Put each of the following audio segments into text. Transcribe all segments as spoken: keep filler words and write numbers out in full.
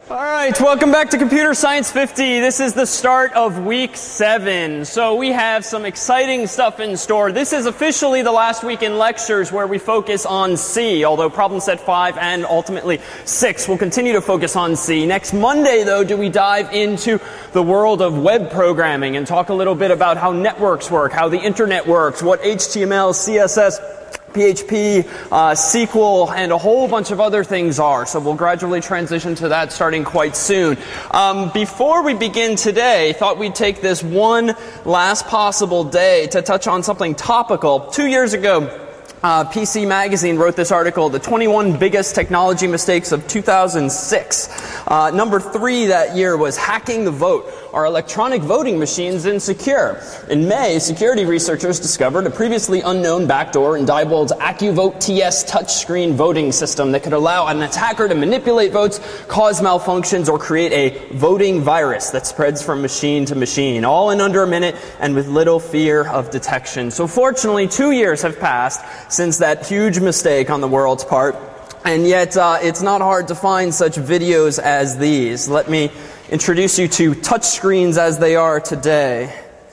All right, welcome back to Computer Science fifty. This is the start of week seven. So we have some exciting stuff in store. This is officially the last week in lectures where we focus on C, although problem set five and ultimately six will continue to focus on C. Next Monday, though, do we dive into the world of web programming and talk a little bit about how networks work, how the internet works, what H T M L, C S S, P H P, uh, S Q L, and a whole bunch of other things are. So we'll gradually transition to that starting quite soon. Um, before we begin today, thought we'd take this one last possible day to touch on something topical. Two years ago, Uh, P C Magazine wrote this article, The twenty-one Biggest Technology Mistakes of two thousand six. Uh, number three that year was hacking the vote. Are electronic voting machines insecure? In May, security researchers discovered a previously unknown backdoor in Diebold's AccuVote T S touchscreen voting system that could allow an attacker to manipulate votes, cause malfunctions, or create a voting virus that spreads from machine to machine, all in under a minute and with little fear of detection. So fortunately, two years have passed since that huge mistake on the world's part, and yet uh, it's not hard to find such videos as these. Let me introduce you to touchscreens as they are today.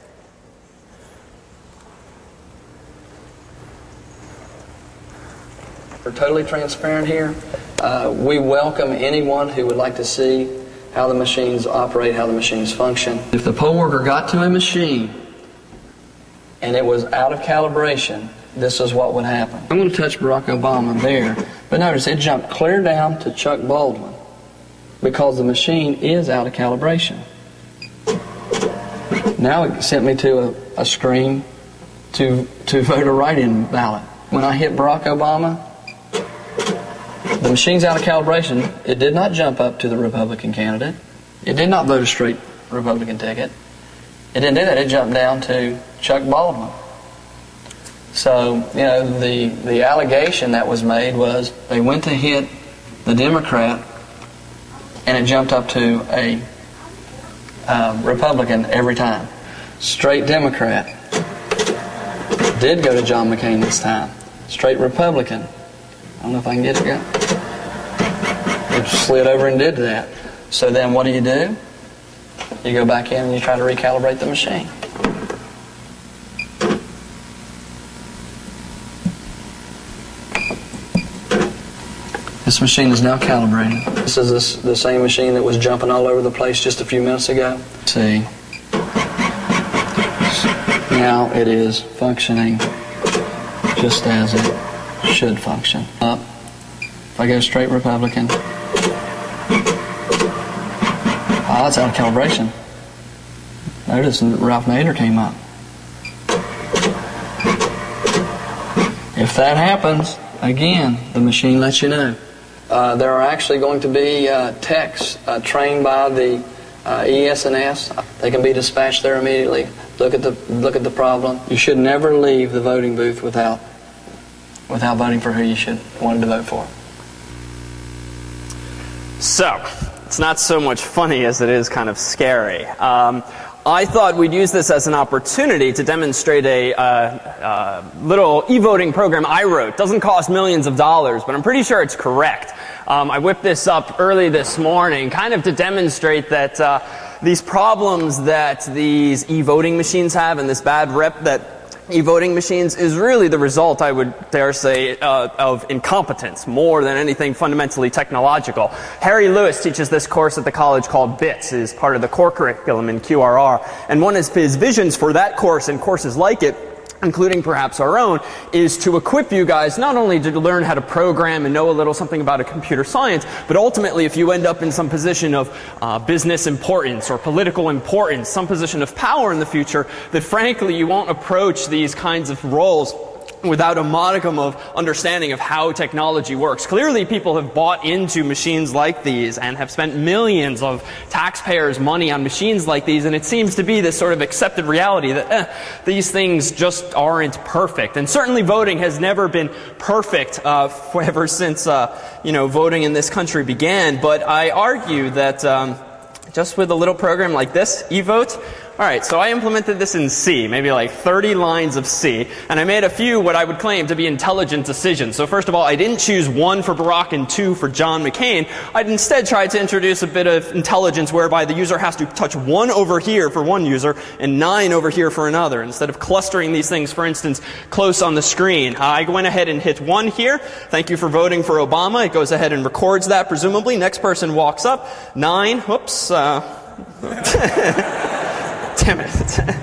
We're totally transparent here. Uh, we welcome anyone who would like to see how the machines operate, how the machines function. If the poll worker got to a machine and it was out of calibration, this is what would happen. I'm going to touch Barack Obama there, but notice it jumped clear down to Chuck Baldwin because the machine is out of calibration. Now it sent me to a, a screen to, to vote a write-in ballot. When I hit Barack Obama, the machine's out of calibration. It did not jump up to the Republican candidate. It did not vote a straight Republican ticket. It didn't do that. It jumped down to Chuck Baldwin. So, you know, the, the allegation that was made was they went to hit the Democrat and it jumped up to a uh, Republican every time. Straight Democrat. Did go to John McCain this time. Straight Republican. I don't know if I can get it. It slid over and did that. So then what do you do? You go back in and you try to recalibrate the machine. This machine is now calibrated. This is this, the same machine that was jumping all over the place just a few minutes ago. Let's see. Now it is functioning just as it should function. Up. If I go straight Republican. Oh, that's out of calibration. Notice Ralph Nader came up. If that happens, again, the machine lets you know. Uh, there are actually going to be uh, techs uh, trained by the uh, E S N S. They can be dispatched there immediately. Look at the look at the problem. You should never leave the voting booth without without voting for who you should wanted to vote for. So, it's not so much funny as it is kind of scary. Um, I thought we'd use this as an opportunity to demonstrate a uh, uh, little e-voting program I wrote. Doesn't cost millions of dollars, but I'm pretty sure it's correct. Um, I whipped this up early this morning, kind of to demonstrate that uh, these problems that these e-voting machines have and this bad rep that e-voting machines is really the result, I would dare say, uh, of incompetence more than anything fundamentally technological. Harry Lewis teaches this course at the college called BITS. It is part of the core curriculum in Q R R. And one of his visions for that course and courses like it, including perhaps our own, is to equip you guys not only to learn how to program and know a little something about a computer science, but ultimately if you end up in some position of uh, business importance or political importance, some position of power in the future, that frankly you won't approach these kinds of roles without a modicum of understanding of how technology works. Clearly people have bought into machines like these and have spent millions of taxpayers' money on machines like these, and it seems to be this sort of accepted reality that eh, these things just aren't perfect. And certainly voting has never been perfect uh, for ever since uh, you know voting in this country began, but I argue that um, just with a little program like this, eVote, All right, so I implemented this in C, maybe like thirty lines of C, and I made a few what I would claim to be intelligent decisions. So first of all, I didn't choose one for Barack and two for John McCain. I'd instead tried to introduce a bit of intelligence whereby the user has to touch one over here for one user and nine over here for another, instead of clustering these things, for instance, close on the screen. Uh, I went ahead and hit one here. Thank you for voting for Obama. It goes ahead and records that, presumably. Next person walks up. Nine. Whoops. Uh, Damn it.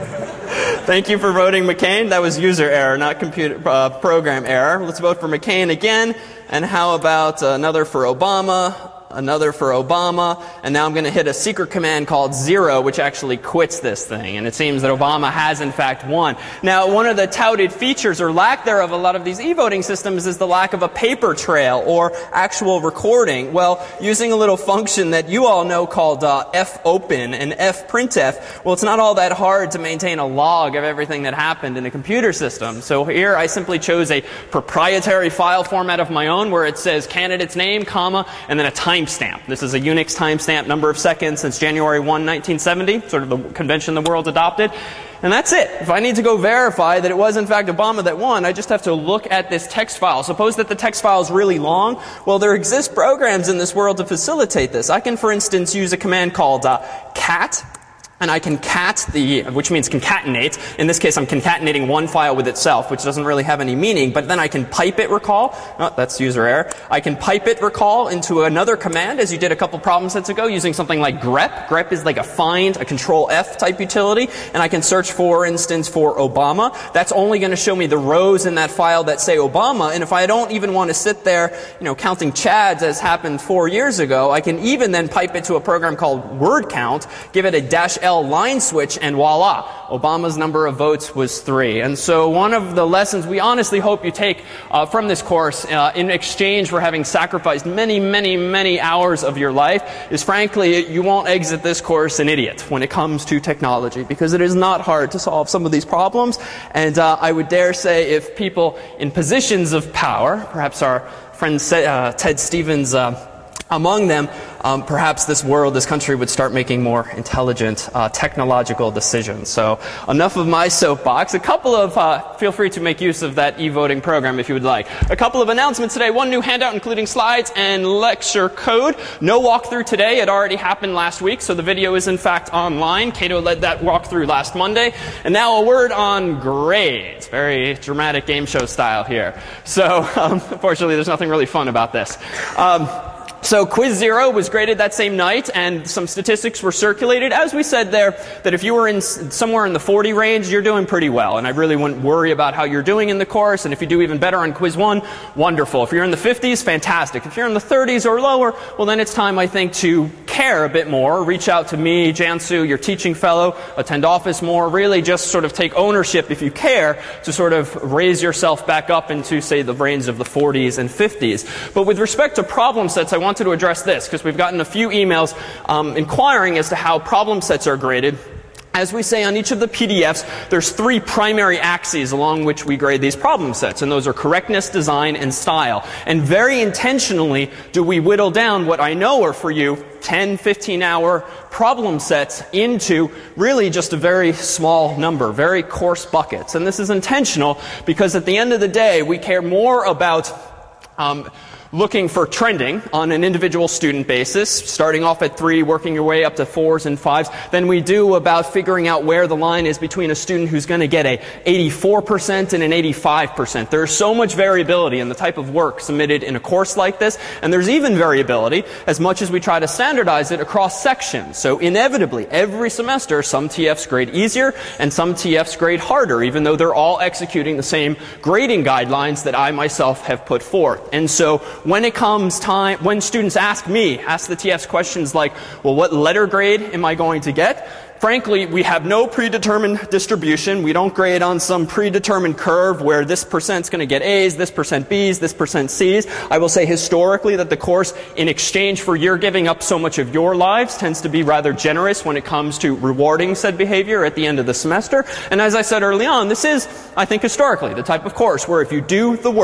Thank you for voting McCain. That was user error, not computer uh, program error. Let's vote for McCain again. And how about another for Obama? Another for Obama, and now I'm going to hit a secret command called zero, which actually quits this thing. And it seems that Obama has, in fact, won. Now, one of the touted features, or lack thereof, of a lot of these e-voting systems is the lack of a paper trail or actual recording. Well, using a little function that you all know called uh, fopen and fprintf, well, it's not all that hard to maintain a log of everything that happened in a computer system. So here I simply chose a proprietary file format of my own where it says candidate's name, comma, and then a time timestamp. This is a Unix timestamp, number of seconds since January first, nineteen seventy, sort of the convention the world adopted. And that's it. If I need to go verify that it was in fact Obama that won, I just have to look at this text file. Suppose that the text file is really long. Well, there exist programs in this world to facilitate this. I can, for instance, use a command called uh, cat. And I can cat the, which means concatenate. In this case, I'm concatenating one file with itself, which doesn't really have any meaning. But then I can pipe it recall. Oh, that's user error. I can pipe it recall into another command, as you did a couple problem sets ago, using something like grep. Grep is like a find, a control F type utility. And I can search, for instance, for Obama. That's only going to show me the rows in that file that say Obama. And if I don't even want to sit there, you know, counting chads as happened four years ago, I can even then pipe it to a program called word count, give it a dash L line switch, and voila, Obama's number of votes was three. And so one of the lessons we honestly hope you take uh, from this course, uh, in exchange for having sacrificed many, many, many hours of your life, is frankly, you won't exit this course an idiot when it comes to technology, because it is not hard to solve some of these problems. And uh, I would dare say if people in positions of power, perhaps our friend uh, Ted Stevens uh, among them, um, perhaps this world, this country would start making more intelligent uh, technological decisions. So enough of my soapbox. A couple of, uh, feel free to make use of that e-voting program if you would like. A couple of announcements today. One new handout including slides and lecture code. No walkthrough today. It already happened last week, so the video is in fact online. Cato led that walkthrough last Monday. And now a word on grades. Very dramatic game show style here. So, um, unfortunately, there's nothing really fun about this. Um, So quiz zero was graded that same night, and some statistics were circulated. As we said there, that if you were in somewhere in the forty range, you're doing pretty well, and I really wouldn't worry about how you're doing in the course. And if you do even better on quiz one, wonderful. If you're in the fifties, fantastic. If you're in the thirties or lower, well, then it's time, I think, to care a bit more. Reach out to me, Jansu, your teaching fellow, attend office more. Really just sort of take ownership, if you care, to sort of raise yourself back up into, say, the range of the forties and fifties. But with respect to problem sets, I want to address this, because we've gotten a few emails um, inquiring as to how problem sets are graded. As we say on each of the P D Fs, there's three primary axes along which we grade these problem sets, and those are correctness, design, and style. And very intentionally do we whittle down what I know are for you ten, fifteen hour problem sets into really just a very small number, very coarse buckets. And this is intentional because at the end of the day, we care more about um, looking for trending on an individual student basis, starting off at three, working your way up to fours and fives, than we do about figuring out where the line is between a student who's going to get a eighty-four percent and an eighty-five percent. There's so much variability in the type of work submitted in a course like this, and there's even variability as much as we try to standardize it across sections. So inevitably, every semester, some T Fs grade easier and some T Fs grade harder, even though they're all executing the same grading guidelines that I myself have put forth. And so when it comes time, when students ask me, ask the T Fs questions like, well, what letter grade am I going to get? Frankly, we have no predetermined distribution. We don't grade on some predetermined curve where this percent's going to get A's, this percent B's, this percent C's. I will say historically that the course, in exchange for your giving up so much of your lives, tends to be rather generous when it comes to rewarding said behavior at the end of the semester. And as I said early on, this is, I think, historically the type of course where if you do the work,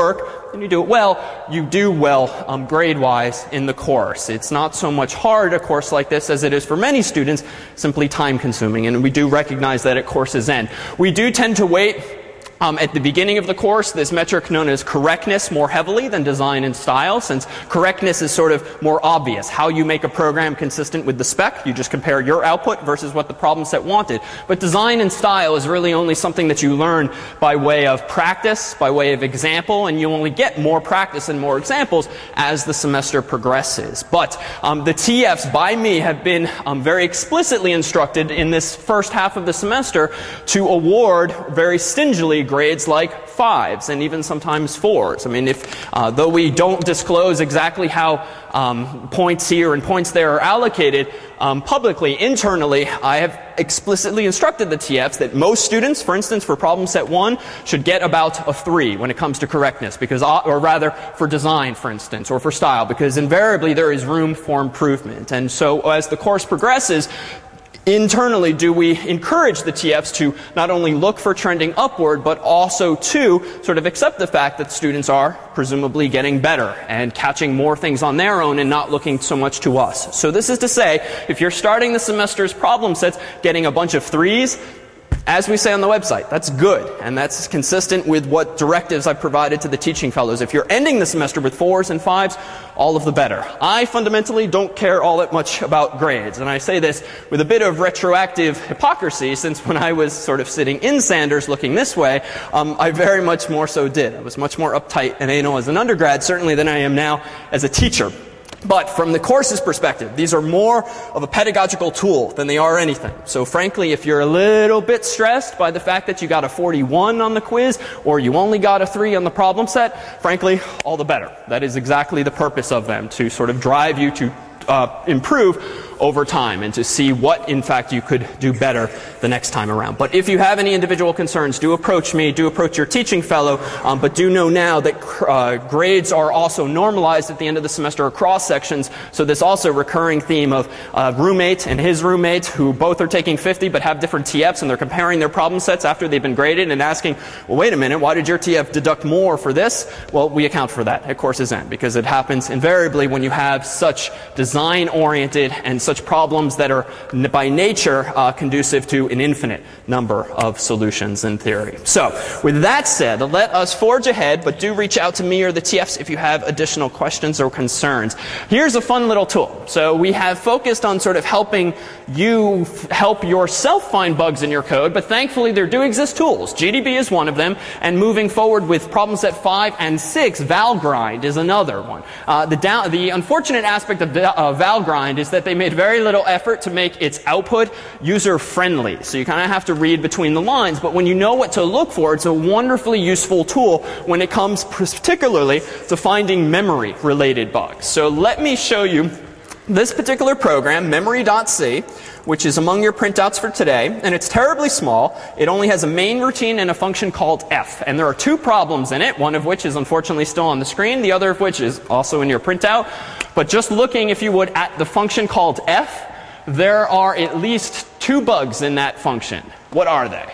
and you do it well, you do well um, grade-wise in the course. It's not so much hard, a course like this, as it is for many students, simply time-consuming. And we do recognize that at course's end. We do tend to wait Um, at the beginning of the course, this metric known as correctness more heavily than design and style, since correctness is sort of more obvious. How you make a program consistent with the spec, you just compare your output versus what the problem set wanted. But design and style is really only something that you learn by way of practice, by way of example, and you only get more practice and more examples as the semester progresses. But um, the T Fs by me have been um, very explicitly instructed in this first half of the semester to award very stingily grades like fives and even sometimes fours. I mean, if uh, though we don't disclose exactly how um, points here and points there are allocated um, publicly, internally, I have explicitly instructed the T Fs that most students, for instance, for problem set one, should get about a three when it comes to correctness, because, or rather for design, for instance, or for style, because invariably there is room for improvement. And so as the course progresses, internally, do we encourage the T Fs to not only look for trending upward, but also to sort of accept the fact that students are presumably getting better and catching more things on their own and not looking so much to us. So this is to say, if you're starting the semester's problem sets getting a bunch of threes, as we say on the website, that's good, and that's consistent with what directives I've provided to the teaching fellows. If you're ending the semester with fours and fives, all of the better. I fundamentally don't care all that much about grades, and I say this with a bit of retroactive hypocrisy, since when I was sort of sitting in Sanders looking this way, um, I very much more so did. I was much more uptight and anal as an undergrad, certainly, than I am now as a teacher. But from the course's perspective, these are more of a pedagogical tool than they are anything. So frankly, if you're a little bit stressed by the fact that you got a forty-one on the quiz, or you only got a three on the problem set, frankly, all the better. That is exactly the purpose of them, to sort of drive you to uh, improve over time and to see what, in fact, you could do better the next time around. But if you have any individual concerns, do approach me, do approach your teaching fellow, um, but do know now that uh, grades are also normalized at the end of the semester across sections, so this also recurring theme of uh, roommate and his roommate, who both are taking fifty but have different T Fs, and they're comparing their problem sets after they've been graded and asking, well, wait a minute, why did your T F deduct more for this? Well, we account for that at course's end, because it happens invariably when you have such design-oriented and such problems that are by nature uh, conducive to an infinite number of solutions in theory. So, with that said, let us forge ahead, but do reach out to me or the T Fs if you have additional questions or concerns. Here's a fun little tool. So we have focused on sort of helping you f- help yourself find bugs in your code, but thankfully there do exist tools. G D B is one of them, and moving forward with problem set five and six, Valgrind is another one. Uh, the, down, the unfortunate aspect of uh, Valgrind is that they made very little effort to make its output user-friendly. So you kind of have to read between the lines, but when you know what to look for, it's a wonderfully useful tool when it comes particularly to finding memory-related bugs. So let me show you this particular program, memory.c, which is among your printouts for today, and it's terribly small. It only has a main routine and a function called f, and there are two problems in it, one of which is unfortunately still on the screen, the other of which is also in your printout. But just looking, if you would, at the function called f, there are at least two bugs in that function. What are they?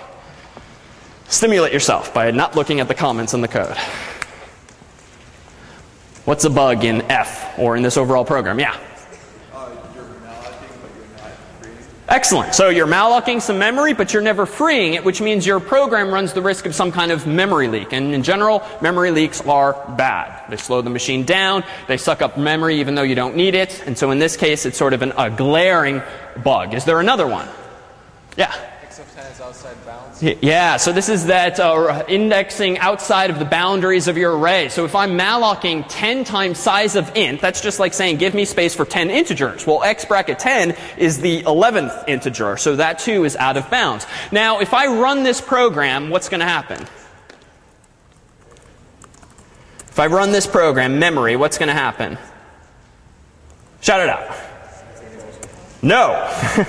Stimulate yourself by not looking at the comments in the code. What's a bug in f, or in this overall program? Yeah? Excellent. So you're malloccing some memory, but you're never freeing it, which means your program runs the risk of some kind of memory leak. And in general, memory leaks are bad. They slow the machine down. They suck up memory even though you don't need it. And so in this case, it's sort of an, a glaring bug. Is there another one? Yeah. X of ten is outside bounds. Yeah, so this is that uh, indexing outside of the boundaries of your array. So if I'm mallocking ten times size of int, that's just like saying give me space for ten integers. Well, x bracket ten is the eleventh integer, so that too is out of bounds. Now, if I run this program, what's going to happen? If I run this program, memory, what's going to happen? Shout it out. No.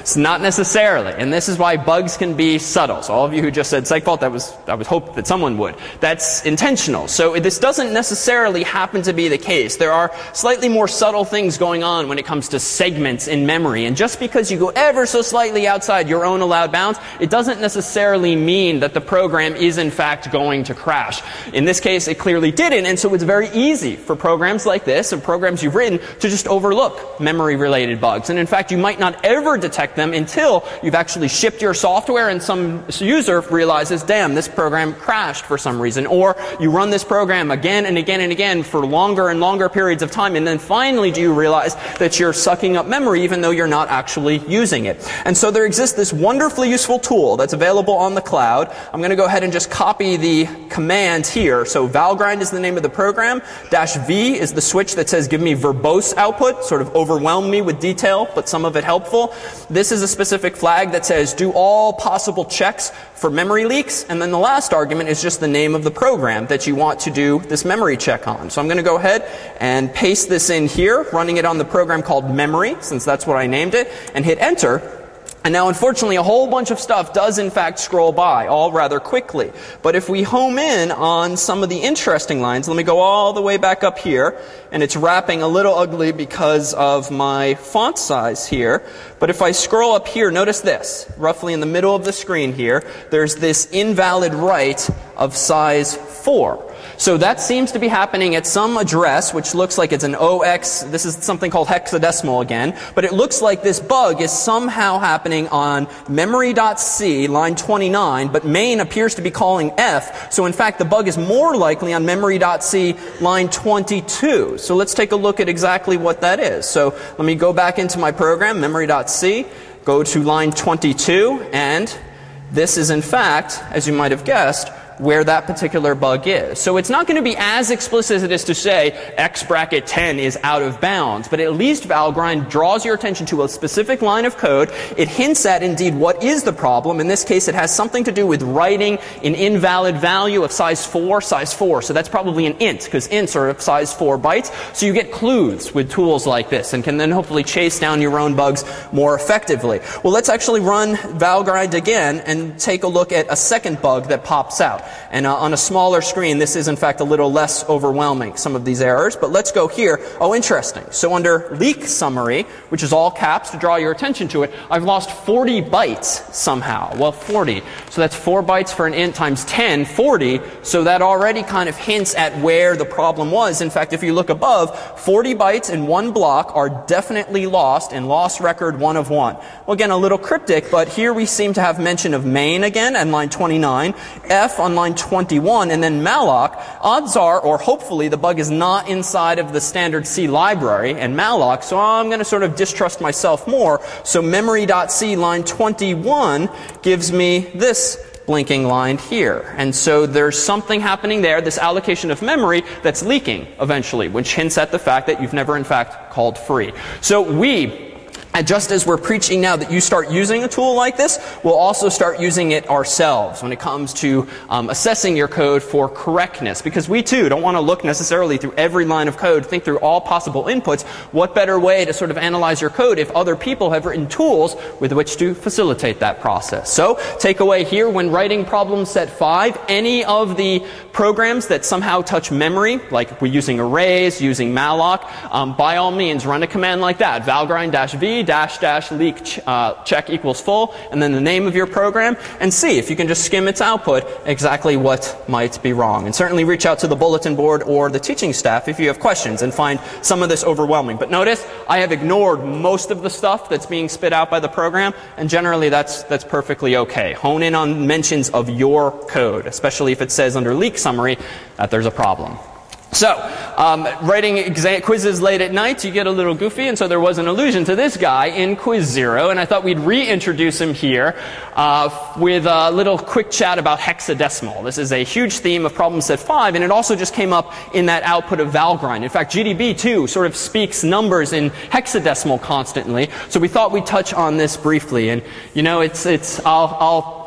It's not necessarily, and this is why bugs can be subtle. So all of you who just said psych fault, that was, I was hoping that someone would. That's intentional. So this doesn't necessarily happen to be the case. There are slightly more subtle things going on when it comes to segments in memory, and just because you go ever so slightly outside your own allowed bounds, it doesn't necessarily mean that the program is in fact going to crash. In this case, it clearly didn't, and so it's very easy for programs like this and programs you've written to just overlook memory-related bugs. And in fact, you might not ever detect them until you've actually shipped your software and some user realizes, damn, this program crashed for some reason. Or you run this program again and again and again for longer and longer periods of time, and then finally do you realize that you're sucking up memory even though you're not actually using it. And so there exists this wonderfully useful tool that's available on the cloud. I'm going to go ahead and just copy the command here. So Valgrind is the name of the program. Dash V is the switch that says give me verbose output, sort of overwhelm me with detail, but some of it helpful. This is a specific flag that says do all possible checks for memory leaks. And then the last argument is just the name of the program that you want to do this memory check on. So I'm going to go ahead and paste this in here, running it on the program called memory, since that's what I named it, and hit enter. And now, unfortunately, a whole bunch of stuff does, in fact, scroll by, all rather quickly. But if we home in on some of the interesting lines, let me go all the way back up here, and it's wrapping a little ugly because of my font size here. But if I scroll up here, notice this. Roughly in the middle of the screen here, there's this invalid write of size four. So that seems to be happening at some address, which looks like it's an O X. This is something called hexadecimal again. But it looks like this bug is somehow happening on memory.c, line twenty-nine, but main appears to be calling F. So in fact, the bug is more likely on memory.c, line twenty-two. So let's take a look at exactly what that is. So let me go back into my program, memory.c, go to line twenty-two, and this is in fact, as you might have guessed, where that particular bug is. So it's not going to be as explicit as it is to say x bracket ten is out of bounds, but at least Valgrind draws your attention to a specific line of code. It hints at, indeed, what is the problem. In this case, it has something to do with writing an invalid value of size four, size four. So that's probably an int, because ints are of size four bytes. So you get clues with tools like this and can then hopefully chase down your own bugs more effectively. Well, let's actually run Valgrind again and take a look at a second bug that pops out. And uh, on a smaller screen, this is in fact a little less overwhelming, some of these errors. But let's go here. Oh, interesting. So under leak summary, which is all caps to draw your attention to it, I've lost forty bytes somehow. Well, forty. So that's four bytes for an int times ten, forty. So that already kind of hints at where the problem was. In fact, if you look above, forty bytes in one block are definitely lost in loss record one of one. Well, again, a little cryptic, but here we seem to have mention of main again on line twenty-nine, F on line twenty-one, and then malloc. Odds are, or hopefully, the bug is not inside of the standard C library and malloc, so I'm going to sort of distrust myself more. So memory.c line twenty-one gives me this blinking line here. And so there's something happening there, this allocation of memory that's leaking eventually, which hints at the fact that you've never in fact called free. So we, and just as we're preaching now that you start using a tool like this, we'll also start using it ourselves when it comes to um, assessing your code for correctness. Because we too don't want to look necessarily through every line of code, think through all possible inputs. What better way to sort of analyze your code if other people have written tools with which to facilitate that process? So, takeaway here, when writing problem set five, any of the programs that somehow touch memory, like we're using arrays, using malloc, um, by all means run a command like that, valgrind-v dash dash leak ch uh, check equals full, and then the name of your program, and see if you can just skim its output exactly what might be wrong. And certainly reach out to the bulletin board or the teaching staff if you have questions and find some of this overwhelming. But notice, I have ignored most of the stuff that's being spit out by the program, and generally that's, that's perfectly okay. Hone in on mentions of your code, especially if it says under leak summary that there's a problem. So, um, writing exam quizzes late at night, you get a little goofy, and so there was an allusion to this guy in Quiz Zero, and I thought we'd reintroduce him here uh, with a little quick chat about hexadecimal. This is a huge theme of problem set five, and it also just came up in that output of Valgrind. In fact, G D B too sort of speaks numbers in hexadecimal constantly, so we thought we'd touch on this briefly. And you know, it's it's I'll I'll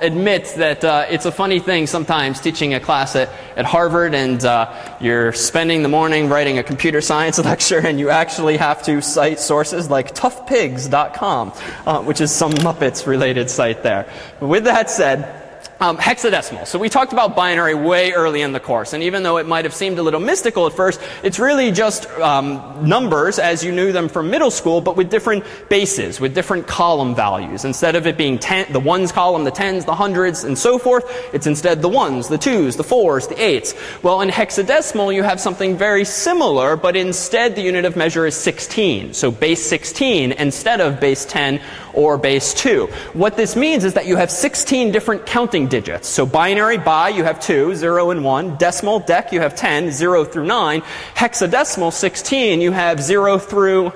admit that uh, it's a funny thing sometimes teaching a class at, at Harvard, and uh, you're spending the morning writing a computer science lecture, and you actually have to cite sources like tough pigs dot com, uh, which is some Muppets-related site there. But with that said, Um, hexadecimal. So we talked about binary way early in the course, and even though it might have seemed a little mystical at first, it's really just um, numbers as you knew them from middle school, but with different bases, with different column values. Instead of it being ten, the ones column, the tens, the hundreds, and so forth, it's instead the ones, the twos, the fours, the eights. Well, in hexadecimal, you have something very similar, but instead the unit of measure is sixteen. So base sixteen instead of base ten or base two. What this means is that you have sixteen different counting digits. So binary, bi, you have two, zero and one. Decimal, dec, you have ten, zero through nine. Hexadecimal, sixteen, you have zero through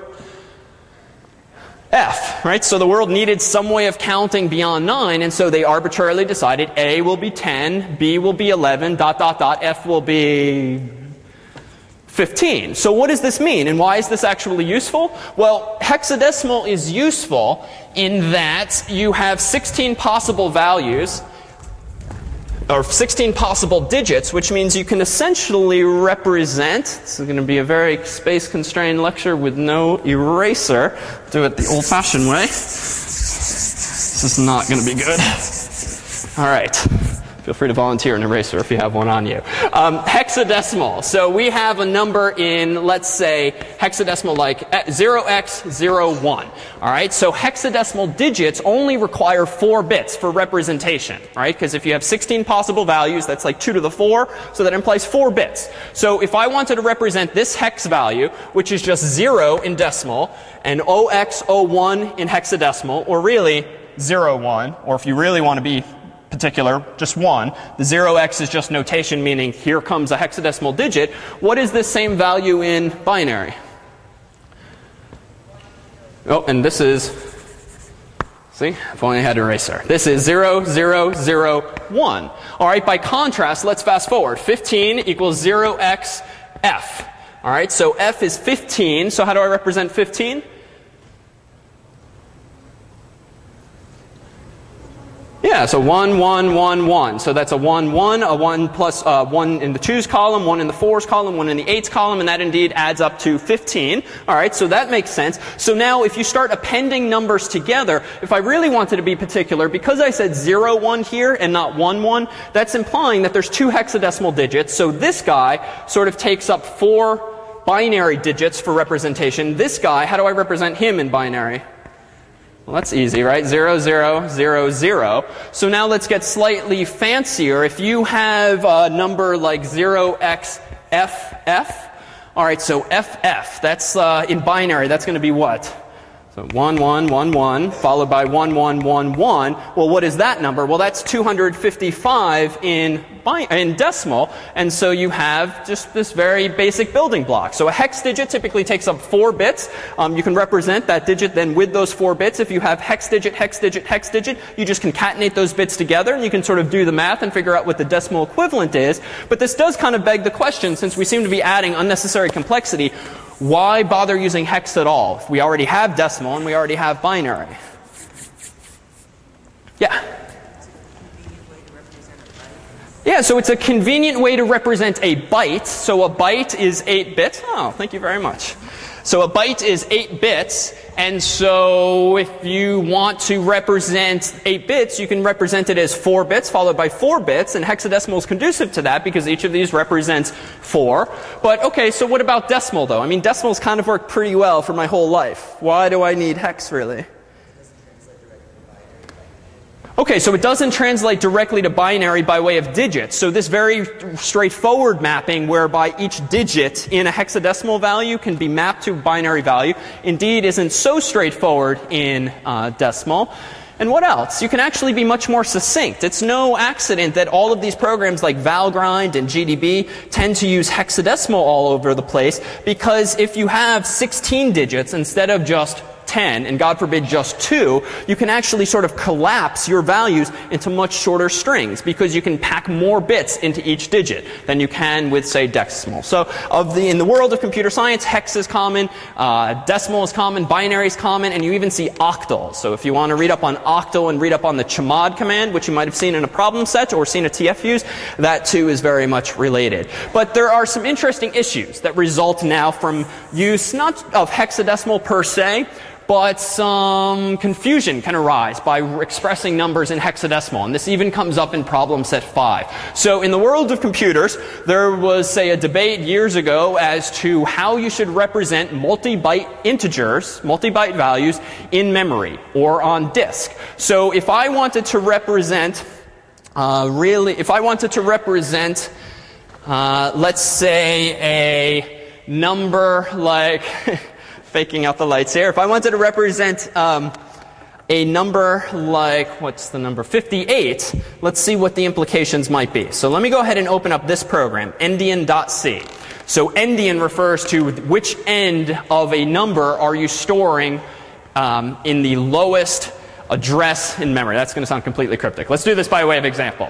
F, right? So the world needed some way of counting beyond nine, and so they arbitrarily decided A will be ten, B will be eleven, dot, dot, dot, F will be fifteen. So what does this mean, and why is this actually useful? Well, hexadecimal is useful in that you have sixteen possible values, or sixteen possible digits, which means you can essentially represent, this is going to be a very space-constrained lecture with no eraser, do it the old-fashioned way. This is not going to be good. All right. Feel free to volunteer an eraser if you have one on you. Um, hexadecimal. So we have a number in, let's say, hexadecimal like zero x zero one. All right. So hexadecimal digits only require four bits for representation, right? Because if you have sixteen possible values, that's like two to the four. So that implies four bits. So if I wanted to represent this hex value, which is just zero in decimal, and zero x zero one in hexadecimal, or really zero one, or if you really want to be particular, just one. The zero x is just notation, meaning here comes a hexadecimal digit. What is this same value in binary? Oh, and this is, see, if only I had an eraser. This is zero, zero, zero, one. All right, by contrast, let's fast forward. fifteen equals zero x f. All right, so f is fifteen. So how do I represent fifteen? Yeah, so one, one, one, one. So that's a one, one, a one plus uh, one in the twos column, one in the fours column, one in the eights column, and that indeed adds up to fifteen. All right, so that makes sense. So now if you start appending numbers together, if I really wanted to be particular, because I said zero, one here and not one, one, that's implying that there's two hexadecimal digits. So this guy sort of takes up four binary digits for representation. This guy, how do I represent him in binary? Well, that's easy, right? Zero, zero, zero, zero. So now let's get slightly fancier. If you have a number like zero x f f, all right, so f f, that's uh, in binary, that's going to be what? So one, one, one, one, followed by one, one, one, one. Well, what is that number? Well, that's two hundred fifty-five in in decimal, and so you have just this very basic building block. So a hex digit typically takes up four bits. Um, you can represent that digit then with those four bits. If you have hex digit, hex digit, hex digit, you just concatenate those bits together, and you can sort of do the math and figure out what the decimal equivalent is. But this does kind of beg the question, since we seem to be adding unnecessary complexity, why bother using hex at all if we already have decimal and we already have binary? Yeah? Yeah, so it's a convenient way to represent a byte. So a byte is eight bits. Oh, thank you very much. So a byte is eight bits, and so if you want to represent eight bits, you can represent it as four bits followed by four bits, and hexadecimal is conducive to that because each of these represents four. But okay, so what about decimal though? I mean, decimals kind of work pretty well for my whole life. Why do I need hex really? Okay, so it doesn't translate directly to binary by way of digits. So this very straightforward mapping whereby each digit in a hexadecimal value can be mapped to a binary value indeed isn't so straightforward in uh, decimal. And what else? You can actually be much more succinct. It's no accident that all of these programs like Valgrind and G D B tend to use hexadecimal all over the place, because if you have sixteen digits instead of just ten, and God forbid just two, you can actually sort of collapse your values into much shorter strings because you can pack more bits into each digit than you can with, say, decimal. So of the, in the world of computer science, hex is common, uh, decimal is common, binary is common, and you even see octal. So if you want to read up on octal and read up on the chmod command, which you might have seen in a problem set or seen a T F use, that too is very much related. But there are some interesting issues that result now from use not of hexadecimal per se, but some confusion can arise by expressing numbers in hexadecimal. And this even comes up in problem set five. So in the world of computers, there was, say, a debate years ago as to how you should represent multi-byte integers, multi-byte values, in memory or on disk. So if I wanted to represent, uh, really, if I wanted to represent, uh, let's say, a number like... faking out the lights here. If I wanted to represent um, a number like, what's the number, fifty-eight, let's see what the implications might be. So let me go ahead and open up this program, endian dot c. So endian refers to which end of a number are you storing um, in the lowest address in memory. That's going to sound completely cryptic. Let's do this by way of example.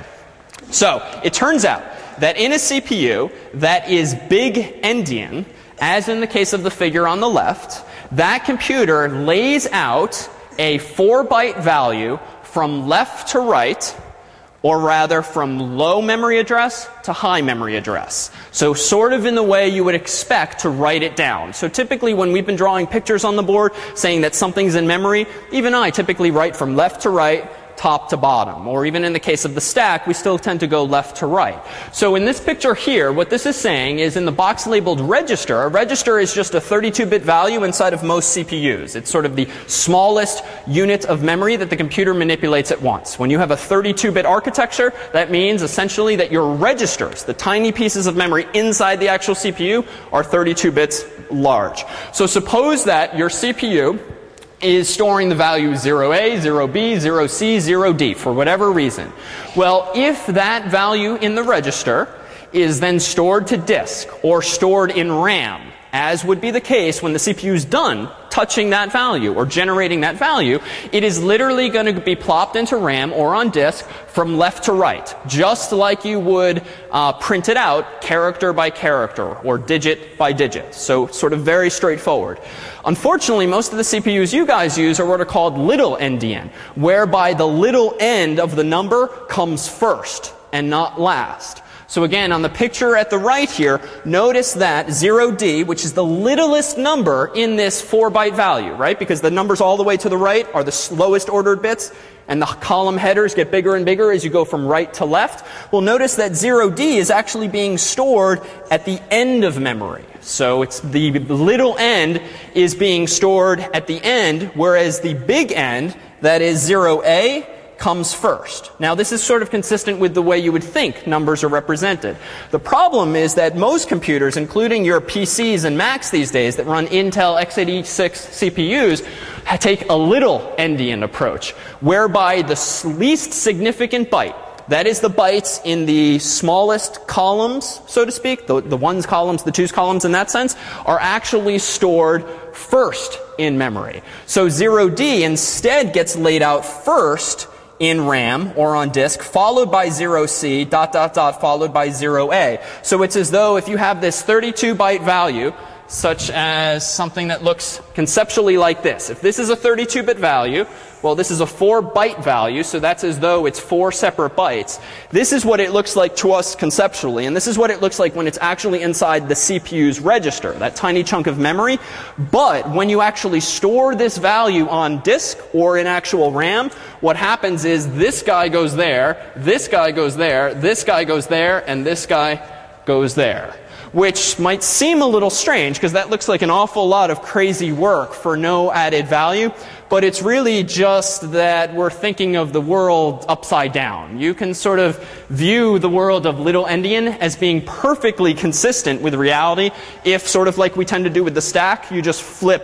So it turns out that in a C P U that is big endian, as in the case of the figure on the left, that computer lays out a four byte value from left to right, or rather from low memory address to high memory address. So sort of in the way you would expect to write it down. So typically when we've been drawing pictures on the board saying that something's in memory, even I typically write from left to right, top to bottom. Or even in the case of the stack, we still tend to go left to right. So in this picture here, what this is saying is in the box labeled register, a register is just a thirty-two bit value inside of most C P Us. It's sort of the smallest unit of memory that the computer manipulates at once. When you have a thirty-two bit architecture, that means essentially that your registers, the tiny pieces of memory inside the actual C P U, are thirty-two bits large. So suppose that your C P U is storing the value zero A, zero B, zero C, zero D for whatever reason. Well, if that value in the register is then stored to disk or stored in RAM, as would be the case when the C P U is done touching that value or generating that value, it is literally going to be plopped into RAM or on disk from left to right, just like you would uh, print it out character by character or digit by digit. So sort of very straightforward. Unfortunately, most of the C P Us you guys use are what are called little endian, whereby the little end of the number comes first and not last. So again, on the picture at the right here, notice that zero D, which is the littlest number in this four byte value, right? Because the numbers all the way to the right are the slowest ordered bits, and the column headers get bigger and bigger as you go from right to left. Well, notice that zero D is actually being stored at the end of memory. So it's the little end is being stored at the end, whereas the big end, that is zero A, comes first. Now, this is sort of consistent with the way you would think numbers are represented. The problem is that most computers, including your P Cs and Macs these days that run Intel x eighty-six C P Us, take a little endian approach, whereby the least significant byte, that is the bytes in the smallest columns, so to speak, the, the ones columns, the twos columns in that sense, are actually stored first in memory. So zero D instead gets laid out first in RAM or on disk, followed by zero C, dot, dot, dot, followed by zero A. So it's as though if you have this thirty-two byte value, such as something that looks conceptually like this. If this is a thirty-two bit value, well, this is a four byte value, so that's as though it's four separate bytes. This is what it looks like to us conceptually, and this is what it looks like when it's actually inside the C P U's register, that tiny chunk of memory. But when you actually store this value on disk or in actual RAM, what happens is this guy goes there, this guy goes there, this guy goes there, and this guy goes there. Which might seem a little strange because that looks like an awful lot of crazy work for no added value, but it's really just that we're thinking of the world upside down. You can sort of view the world of little endian as being perfectly consistent with reality if, sort of like we tend to do with the stack, you just flip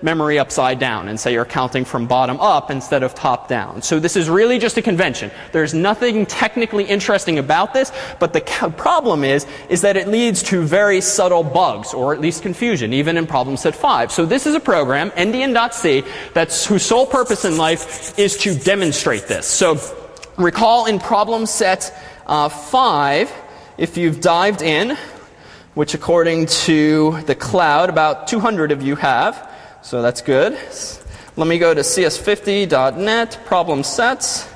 memory upside down and say you're counting from bottom up instead of top down. So this is really just a convention. There's nothing technically interesting about this, but the problem is, is that it leads to very subtle bugs, or at least confusion, even in problem set five. So this is a program, endian.c, that's whose sole purpose in life is to demonstrate this. So recall in problem set uh, five, if you've dived in, which according to the cloud, about two hundred of you have. So that's good. Let me go to C S fifty dot net, problem sets.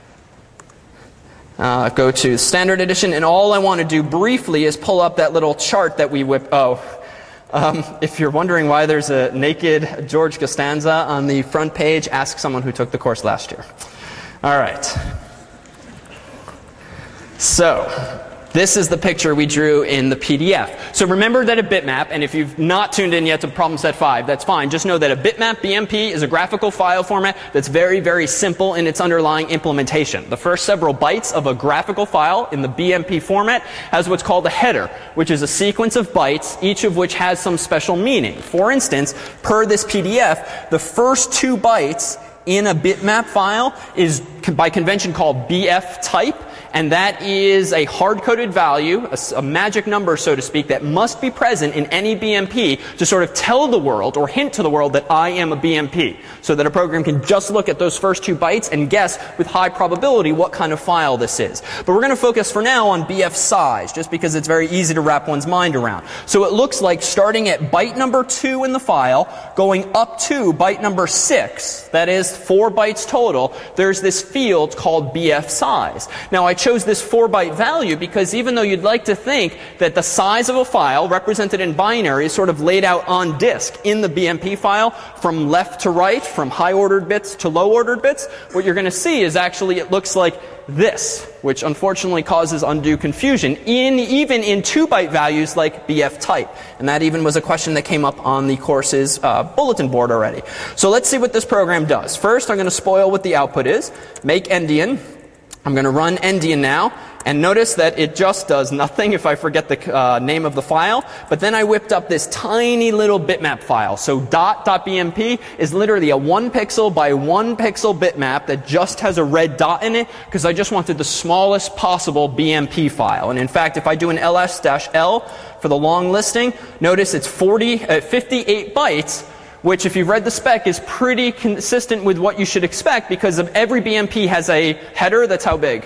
Uh, go to standard edition, and all I want to do briefly is pull up that little chart that we whip. Oh, um, if you're wondering why there's a naked George Costanza on the front page, ask someone who took the course last year. All right. So this is the picture we drew in the P D F. So remember that a bitmap, and if you've not tuned in yet to problem set five, that's fine. Just know that a bitmap, B M P, is a graphical file format that's very, very simple in its underlying implementation. The first several bytes of a graphical file in the B M P format has what's called a header, which is a sequence of bytes, each of which has some special meaning. For instance, per this P D F, the first two bytes in a bitmap file is by convention called B F type, and that is a hard-coded value, a, a magic number, so to speak, that must be present in any B M P to sort of tell the world or hint to the world that I am a B M P, so that a program can just look at those first two bytes and guess with high probability what kind of file this is. But we're going to focus for now on B F size, just because it's very easy to wrap one's mind around. So it looks like starting at byte number two in the file, going up to byte number six, that is four bytes total, there's this field called B F size. Now I chose this four byte value because even though you'd like to think that the size of a file represented in binary is sort of laid out on disk in the B M P file from left to right, from high ordered bits to low ordered bits, what you're going to see is actually it looks like this, which unfortunately causes undue confusion in even in two byte values like B F type. And that even was a question that came up on the course's uh, bulletin board already. So let's see what this program does. First, I'm going to spoil what the output is. Make endian. I'm going to run endian now, and notice that it just does nothing if I forget the uh, name of the file, but then I whipped up this tiny little bitmap file. So dot.bmp is literally a one pixel by one pixel bitmap that just has a red dot in it because I just wanted the smallest possible B M P file. And in fact, if I do an ls-l for the long listing, notice it's forty, uh, fifty-eight bytes, which if you've read the spec is pretty consistent with what you should expect because of every B M P has a header that's how big?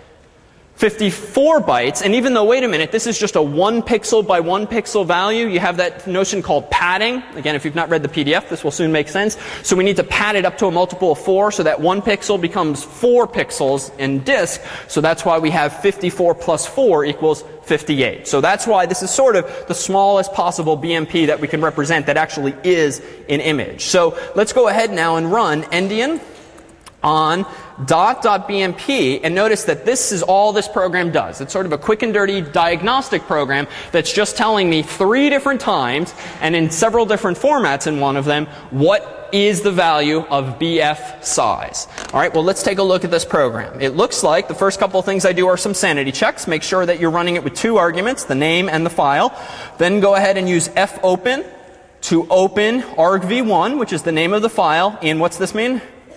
fifty-four bytes, and even though, wait a minute, this is just a one pixel by one pixel value, you have that notion called padding. Again, if you've not read the P D F, this will soon make sense. So we need to pad it up to a multiple of four, so that one pixel becomes four pixels in disk. So that's why we have fifty-four plus four equals fifty-eight. So that's why this is sort of the smallest possible B M P that we can represent that actually is an image. So let's go ahead now and run endian on dot.bmp, and notice that this is all this program does. It's sort of a quick and dirty diagnostic program that's just telling me three different times, and in several different formats in one of them, what is the value of B F size. All right, well, let's take a look at this program. It looks like the first couple of things I do are some sanity checks. Make sure that you're running it with two arguments, the name and the file. Then go ahead and use fopen to open argv one, which is the name of the file, in, what's this mean?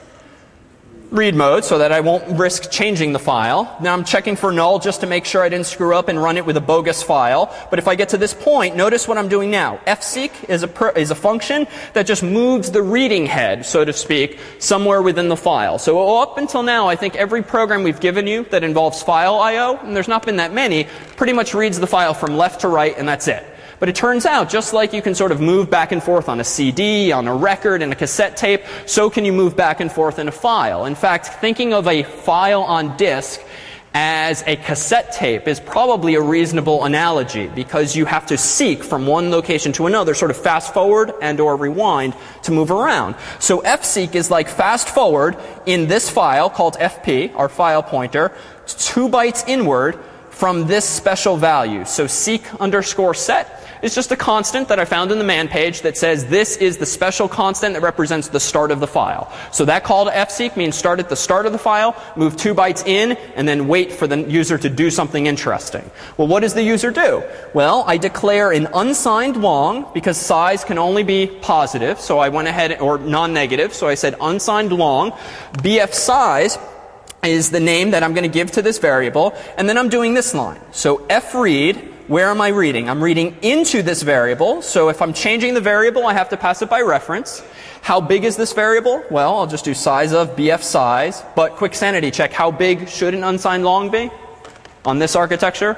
Read mode, so that I won't risk changing the file. Now I'm checking for null just to make sure I didn't screw up and run it with a bogus file. But if I get to this point, notice what I'm doing now. fseek is a, pro, is a function that just moves the reading head, so to speak, somewhere within the file. So up until now, I think every program we've given you that involves file I O, and there's not been that many, pretty much reads the file from left to right, and that's it. But it turns out, just like you can sort of move back and forth on a C D, on a record, and a cassette tape, so can you move back and forth in a file. In fact, thinking of a file on disk as a cassette tape is probably a reasonable analogy, because you have to seek from one location to another, sort of fast forward and or rewind to move around. So fseek is like fast forward in this file called fp, our file pointer, two bytes inward from this special value. So seek underscore set is just a constant that I found in the man page that says this is the special constant that represents the start of the file. So that call to fseek means start at the start of the file, move two bytes in, and then wait for the user to do something interesting. Well, what does the user do? Well, I declare an unsigned long, because size can only be positive, so I went ahead, or non-negative, so I said unsigned long. bfsize is the name that I'm going to give to this variable, and then I'm doing this line. So fread, where am I reading? I'm reading into this variable, so if I'm changing the variable, I have to pass it by reference. How big is this variable? Well, I'll just do size of bfsize, but quick sanity check, how big should an unsigned long be on this architecture?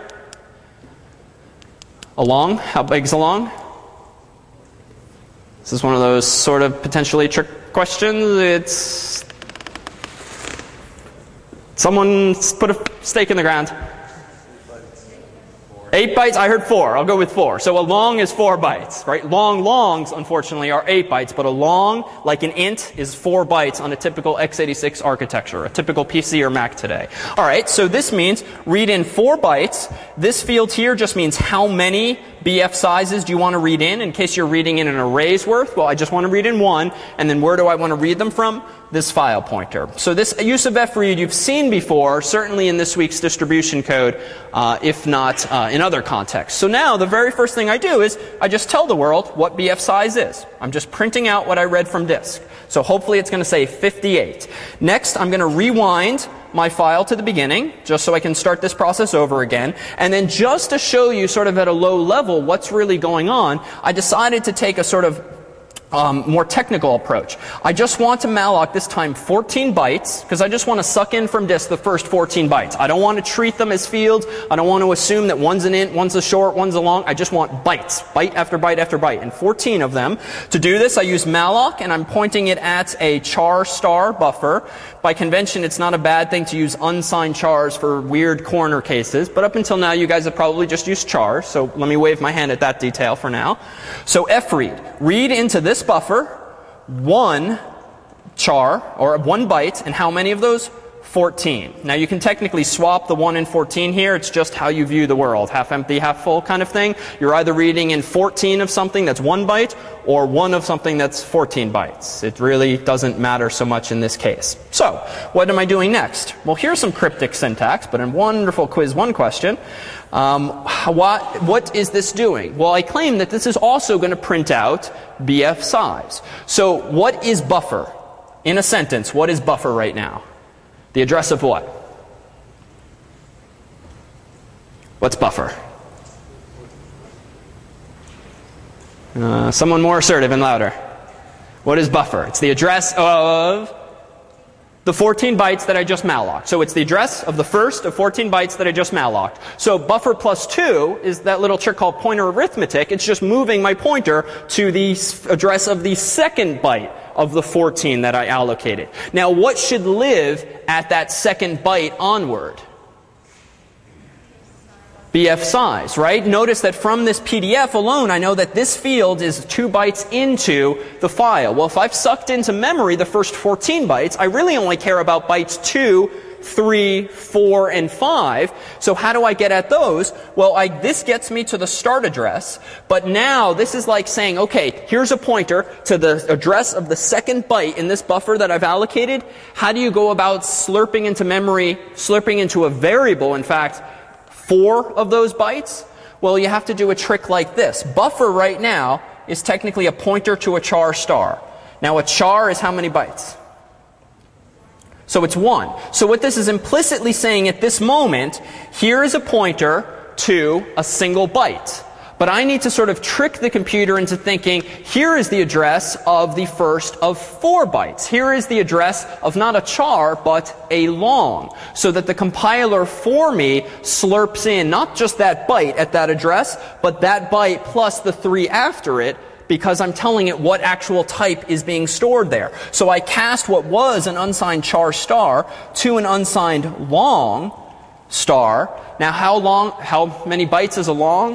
A long? How big is a long? This is one of those sort of potentially trick questions. It's someone put a stake in the ground. Eight bytes? I heard four. I'll go with four. So a long is four bytes, right? Long longs, unfortunately, are eight bytes, but a long, like an int, is four bytes on a typical x eighty-six architecture, a typical P C or Mac today. All right, so this means read in four bytes. This field here just means how many B F sizes do you want to read in, in case you're reading in an array's worth. Well, I just want to read in one, and then where do I want to read them from? This file pointer. So this use of fread you've seen before, certainly in this week's distribution code, uh, if not uh, in other contexts. So now the very first thing I do is I just tell the world what bfsize is. I'm just printing out what I read from disk. So hopefully it's going to say fifty-eight. Next, I'm going to rewind my file to the beginning, just so I can start this process over again. And then just to show you sort of at a low level what's really going on, I decided to take a sort of Um, more technical approach. I just want to malloc this time fourteen bytes, because I just want to suck in from disk the first fourteen bytes. I don't want to treat them as fields. I don't want to assume that one's an int, one's a short, one's a long. I just want bytes, byte after byte after byte, and fourteen of them. To do this, I use malloc, and I'm pointing it at a char star buffer. By convention, it's not a bad thing to use unsigned chars for weird corner cases, but up until now, you guys have probably just used chars, so let me wave my hand at that detail for now. So fread, read into this buffer one char, or one byte, and how many of those? fourteen. Now you can technically swap the one and fourteen here. It's just how you view the world. Half empty, half full kind of thing. You're either reading in fourteen of something that's one byte, or one of something that's fourteen bytes. It really doesn't matter so much in this case. So, what am I doing next? Well, here's some cryptic syntax, but a wonderful quiz one question. Um, what, what is this doing? Well, I claim that this is also going to print out bfsize. So, what is buffer? In a sentence, what is buffer right now? The address of what? What's buffer? Uh, someone more assertive and louder. What is buffer? It's the address of the fourteen bytes that I just malloced. So it's the address of the first of fourteen bytes that I just malloced. So buffer plus two is that little trick called pointer arithmetic. It's just moving my pointer to the address of the second byte of the fourteen that I allocated. Now, what should live at that second byte onward? bfsize, right? Notice that from this P D F alone, I know that this field is two bytes into the file. Well, if I've sucked into memory the first fourteen bytes, I really only care about bytes two, three, four, and five. So how do I get at those? Well, I, this gets me to the start address, but now this is like saying, okay, here's a pointer to the address of the second byte in this buffer that I've allocated. How do you go about slurping into memory, slurping into a variable, in fact, four of those bytes? Well, you have to do a trick like this. Buffer right now is technically a pointer to a char star. Now, a char is how many bytes? So it's one. So what this is implicitly saying at this moment, here is a pointer to a single byte. But I need to sort of trick the computer into thinking, here is the address of the first of four bytes. Here is the address of not a char, but a long. So that the compiler for me slurps in not just that byte at that address, but that byte plus the three after it, because I'm telling it what actual type is being stored there. So I cast what was an unsigned char star to an unsigned long star. Now how long, how many bytes is a long?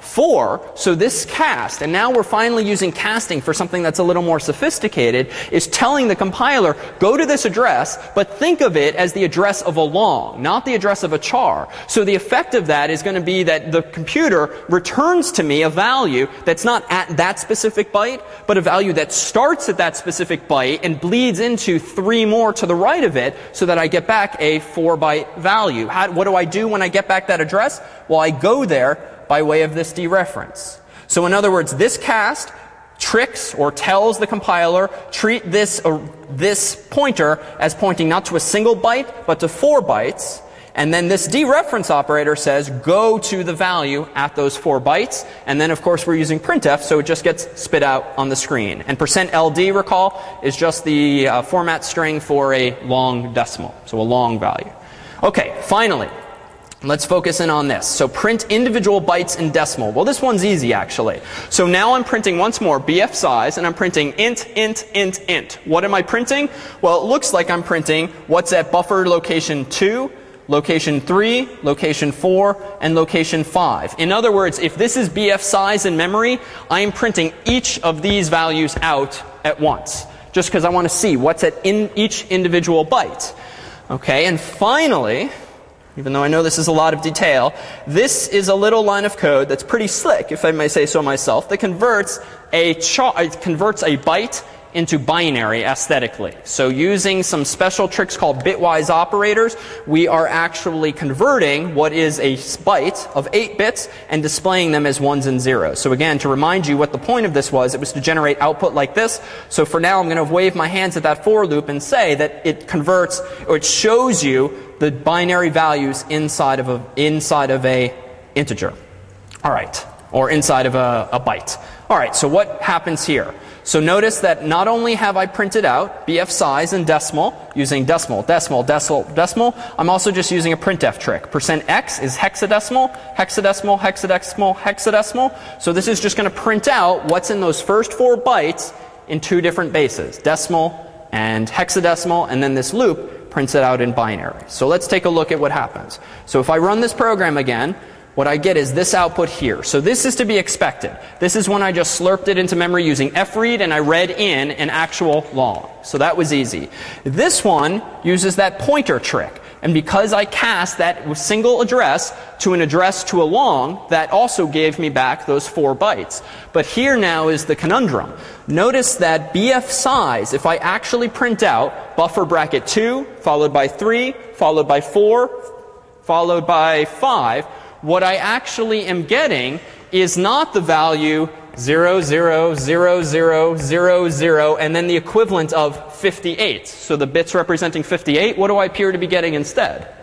four, so this cast, and now we're finally using casting for something that's a little more sophisticated, is telling the compiler, go to this address, but think of it as the address of a long, not the address of a char. So the effect of that is going to be that the computer returns to me a value that's not at that specific byte, but a value that starts at that specific byte and bleeds into three more to the right of it, so that I get back a four byte value. How, what do I do when I get back that address? Well, I go there by way of this dereference. So in other words, this cast tricks or tells the compiler, treat this, uh, this pointer as pointing not to a single byte, but to four bytes. And then this dereference operator says, go to the value at those four bytes. And then, of course, we're using printf, so it just gets spit out on the screen. And percent L D, recall, is just the uh, format string for a long decimal, so a long value. Okay, finally, let's focus in on this. So print individual bytes in decimal. Well, this one's easy, actually. So now I'm printing once more B F size, and I'm printing int, int, int, int. What am I printing? Well, it looks like I'm printing what's at buffer location two, location three, location four, and location five. In other words, if this is B F size in memory, I am printing each of these values out at once, just because I want to see what's at in each individual byte. Okay, and finally, even though I know this is a lot of detail, this is a little line of code that's pretty slick, if I may say so myself, that converts a char- converts a byte into binary aesthetically. So using some special tricks called bitwise operators, we are actually converting what is a byte of eight bits and displaying them as ones and zeros. So again, to remind you what the point of this was, it was to generate output like this. So for now, I'm going to wave my hands at that for loop and say that it converts, or it shows you the binary values inside of a, inside of a integer. All right. Or inside of a, a byte. All right, so what happens here? So notice that not only have I printed out B F size in decimal, using decimal, decimal, decimal, decimal, I'm also just using a printf trick. Percent $x is hexadecimal, hexadecimal, hexadecimal, hexadecimal. So this is just going to print out what's in those first four bytes in two different bases, decimal and hexadecimal, and then this loop prints it out in binary. So let's take a look at what happens. So if I run this program again, what I get is this output here. So this is to be expected. This is when I just slurped it into memory using fread and I read in an actual long. So that was easy. This one uses that pointer trick. And because I cast that single address to an address to a long, that also gave me back those four bytes. But here now is the conundrum. Notice that B F size, if I actually print out buffer bracket two, followed by three, followed by four, followed by five, what I actually am getting is not the value zero, zero, zero, zero, zero, zero, and then the equivalent of fifty-eight. So the bits representing fifty-eight, what do I appear to be getting instead?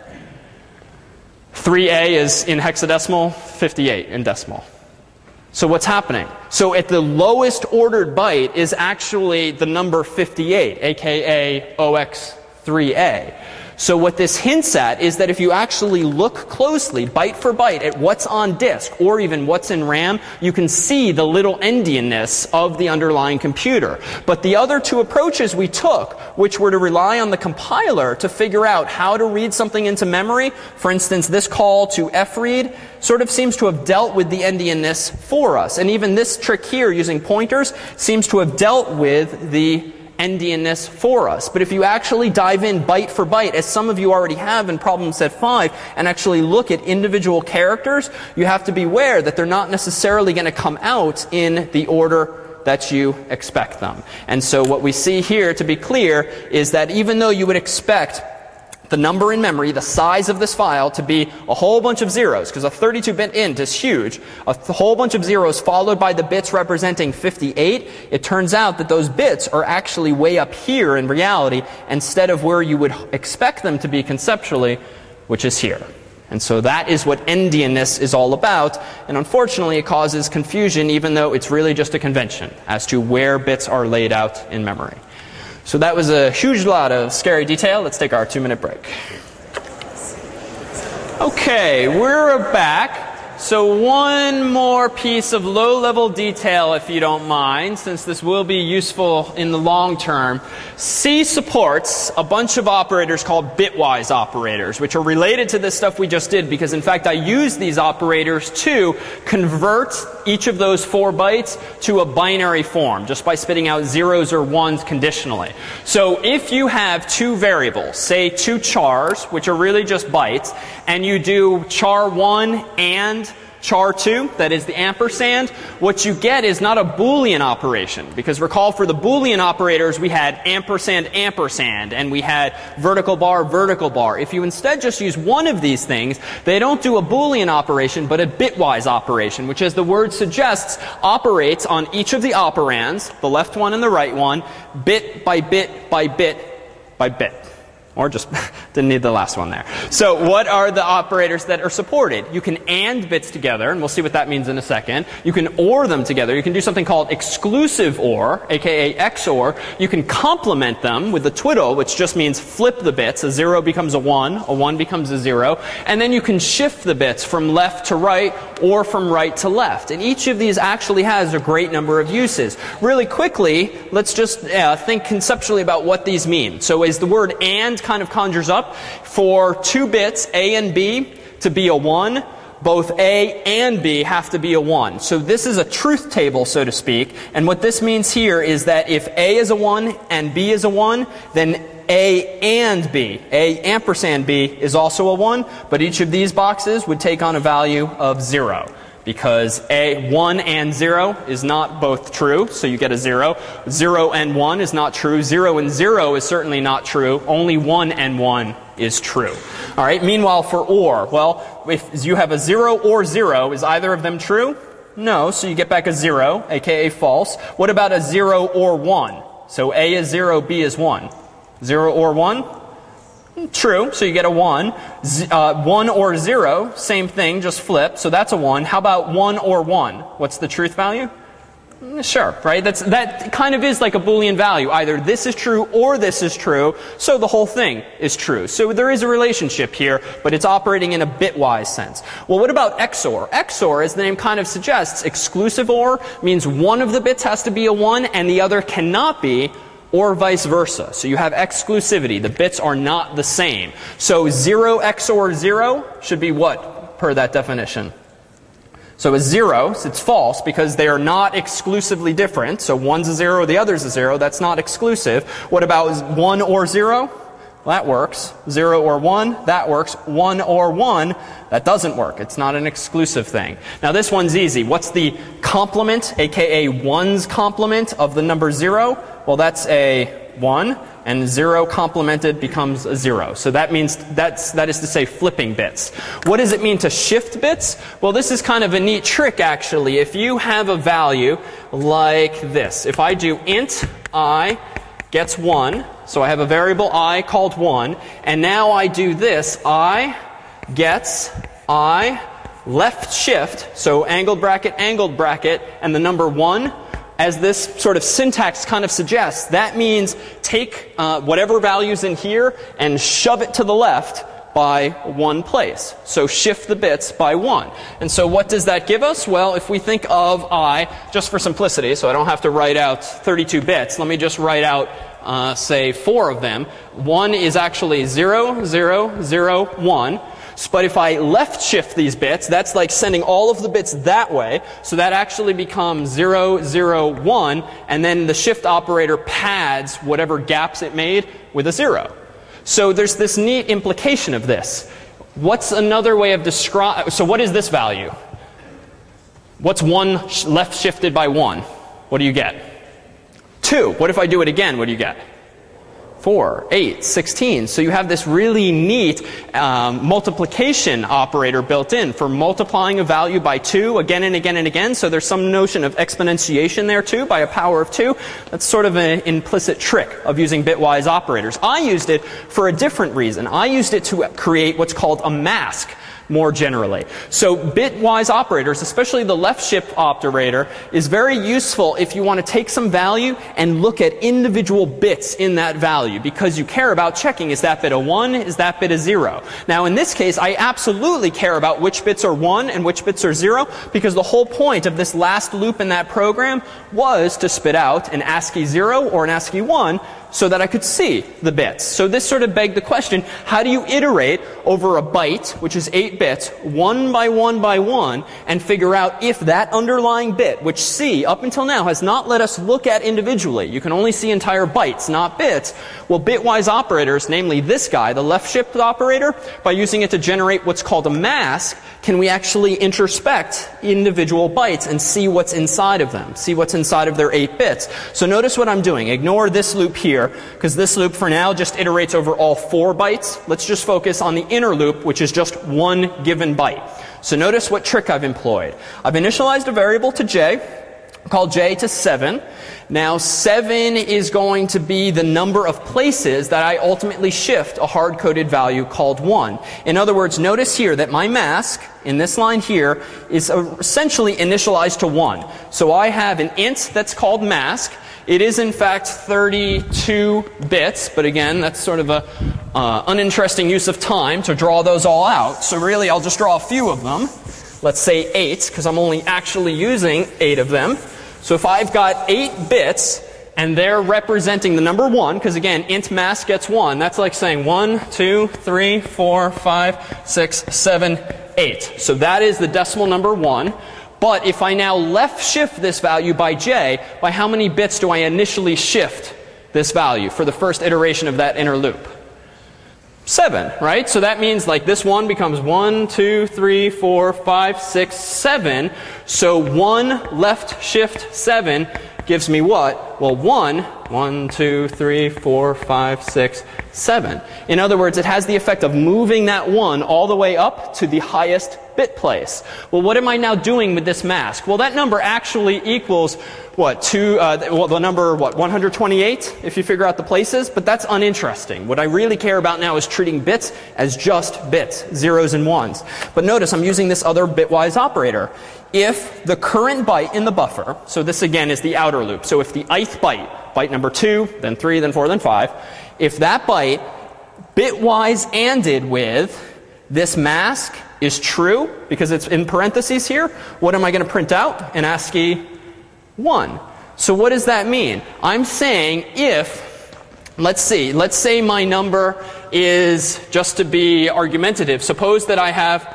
three A is in hexadecimal, fifty-eight in decimal. So what's happening? So at the lowest ordered byte is actually the number fifty-eight, aka O X three A. So what this hints at is that if you actually look closely, byte for byte, at what's on disk, or even what's in RAM, you can see the little endianness of the underlying computer. But the other two approaches we took, which were to rely on the compiler to figure out how to read something into memory, for instance, this call to fread, sort of seems to have dealt with the endianness for us. And even this trick here, using pointers, seems to have dealt with the endianness for us. But if you actually dive in byte for byte, as some of you already have in problem set five, and actually look at individual characters, you have to beware that they're not necessarily going to come out in the order that you expect them. And so what we see here, to be clear, is that even though you would expect the number in memory, the size of this file, to be a whole bunch of zeros, because a thirty-two bit int is huge, a th- whole bunch of zeros followed by the bits representing fifty-eight, it turns out that those bits are actually way up here in reality, instead of where you would expect them to be conceptually, which is here. And so that is what endianness is all about, and unfortunately it causes confusion, even though it's really just a convention as to where bits are laid out in memory. So that was a huge lot of scary detail. Let's take our two-minute break. Okay, we're back. so one more piece of low-level detail, if you don't mind, since this will be useful in the long term. C supports a bunch of operators called bitwise operators, which are related to this stuff we just did, because in fact I use these operators to convert each of those four bytes to a binary form, just by spitting out zeros or ones conditionally. So if you have two variables, say two chars, which are really just bytes, and you do char one and char two, that is the ampersand, what you get is not a Boolean operation. Because recall, for the Boolean operators, we had ampersand, ampersand, and we had vertical bar, vertical bar. If you instead just use one of these things, they don't do a Boolean operation, but a bitwise operation, which, as the word suggests, operates on each of the operands, the left one and the right one, bit by bit by bit by bit. Or just didn't need the last one there. So what are the operators that are supported? You can AND bits together, and we'll see what that means in a second. You can OR them together. You can do something called exclusive OR, aka X O R. You can complement them with the twiddle, which just means flip the bits. A zero becomes a one, a one becomes a zero. And then you can shift the bits from left to right or from right to left. And each of these actually has a great number of uses. Really quickly, let's just uh, think conceptually about what these mean. So as the word AND kind of conjures up, for two bits, A and B, to be a one, both A and B have to be a one. So this is a truth table, so to speak. And what this means here is that if A is a one and B is a one, then A and B, A ampersand B, is also a one. But each of these boxes would take on a value of zero. Because A, one and zero is not both true, so you get a zero. Zero and one is not true. Zero and zero is certainly not true. Only one and one is true. All right. Meanwhile, for OR, well, if you have a zero or zero, is either of them true? No, so you get back a zero, aka false. What about a zero or one? So A is zero, B is one. Zero or one? True, so you get a one. Z uh, one or zero, same thing, just flip, so that's a one. How about one or one? What's the truth value? Sure, right? That's, that kind of is like a Boolean value. Either this is true or this is true, so the whole thing is true. So there is a relationship here, but it's operating in a bitwise sense. Well, what about X O R? X O R, as the name kind of suggests, exclusive OR means one of the bits has to be a one and the other cannot be, or vice versa. So you have exclusivity. The bits are not the same. So zero X O R zero should be what, per that definition? So a zero, it's false because they are not exclusively different. So one's a zero, the other's a zero. That's not exclusive. What about one or zero? Well, that works. Zero or one, that works. One or one, that doesn't work. It's not an exclusive thing. Now this one's easy. What's the complement, aka one's complement of the number zero? Well, that's a one, and zero complemented becomes a zero. So that means, that's, that is to say, flipping bits. What does it mean to shift bits? Well, this is kind of a neat trick, actually. If you have a value like this, if I do int I gets one, so I have a variable I called one, and now I do this, I gets I left shift, so angled bracket, angled bracket, and the number one, as this sort of syntax kind of suggests, that means take uh, whatever value's in here and shove it to the left by one place. So shift the bits by one. And so what does that give us? Well, if we think of I, just for simplicity, so I don't have to write out thirty-two bits, let me just write out, uh, say, four of them. One is actually zero, zero, zero, one. But if I left shift these bits, that's like sending all of the bits that way. So that actually becomes zero, zero, one. And then the shift operator pads whatever gaps it made with a zero. So there's this neat implication of this. What's another way of describing? So what is this value? What's one sh left shifted by one? What do you get? Two. What if I do it again? What do you get? Four, eight, sixteen. So you have this really neat um, multiplication operator built in for multiplying a value by two again and again and again. So there's some notion of exponentiation there too, by a power of two. That's sort of an implicit trick of using bitwise operators. I used it for a different reason. I used it to create what's called a mask. more generally. So bitwise operators, especially the left shift operator, is very useful if you want to take some value and look at individual bits in that value, because you care about checking, is that bit a one, is that bit a zero? Now in this case, I absolutely care about which bits are one and which bits are zero, because the whole point of this last loop in that program was to spit out an ASCII zero or an ASCII one so that I could see the bits. So this sort of begged the question, how do you iterate over a byte, which is eight bits, one by one by one, and figure out if that underlying bit, which C, up until now, has not let us look at individually. You can only see entire bytes, not bits. Well, bitwise operators, namely this guy, the left shift operator, by using it to generate what's called a mask, can we actually introspect individual bytes and see what's inside of them, see what's inside of their eight bits. So notice what I'm doing. Ignore this loop here, because this loop for now just iterates over all four bytes. Let's just focus on the inner loop, which is just one given byte. So notice what trick I've employed. I've initialized a variable to j, called j to seven. Now seven is going to be the number of places that I ultimately shift a hard-coded value called one. In other words, notice here that my mask in this line here is essentially initialized to one. So I have an int that's called mask. It is in fact thirty-two bits, but again, that's sort of a uh, uninteresting use of time to draw those all out. So really, I'll just draw a few of them. Let's say eight, because I'm only actually using eight of them. So if I've got eight bits, and they're representing the number one, because again, int mask gets one, that's like saying one, two, three, four, five, six, seven, eight. So that is the decimal number one. But if I now left shift this value by j, by how many bits do I initially shift this value for the first iteration of that inner loop? Seven, right? So that means like this one becomes one, two, three, four, five, six, seven. So one left shift seven gives me what? Well, one, one, two, three, four, five, six, seven. In other words, it has the effect of moving that one all the way up to the highest bit place. Well, what am I now doing with this mask? Well, that number actually equals what? Two, uh, well, the number, what, one hundred twenty-eight, if you figure out the places, but that's uninteresting. What I really care about now is treating bits as just bits, zeros and ones. But notice I'm using this other bitwise operator. If the current byte in the buffer, so this again is the outer loop, so if the ith byte, byte number two, then three, then four, then five, if that byte bitwise anded with this mask is true, because it's in parentheses here, what am I going to print out? An ASCII one. So what does that mean? I'm saying if, let's see, let's say my number is, just to be argumentative, suppose that I have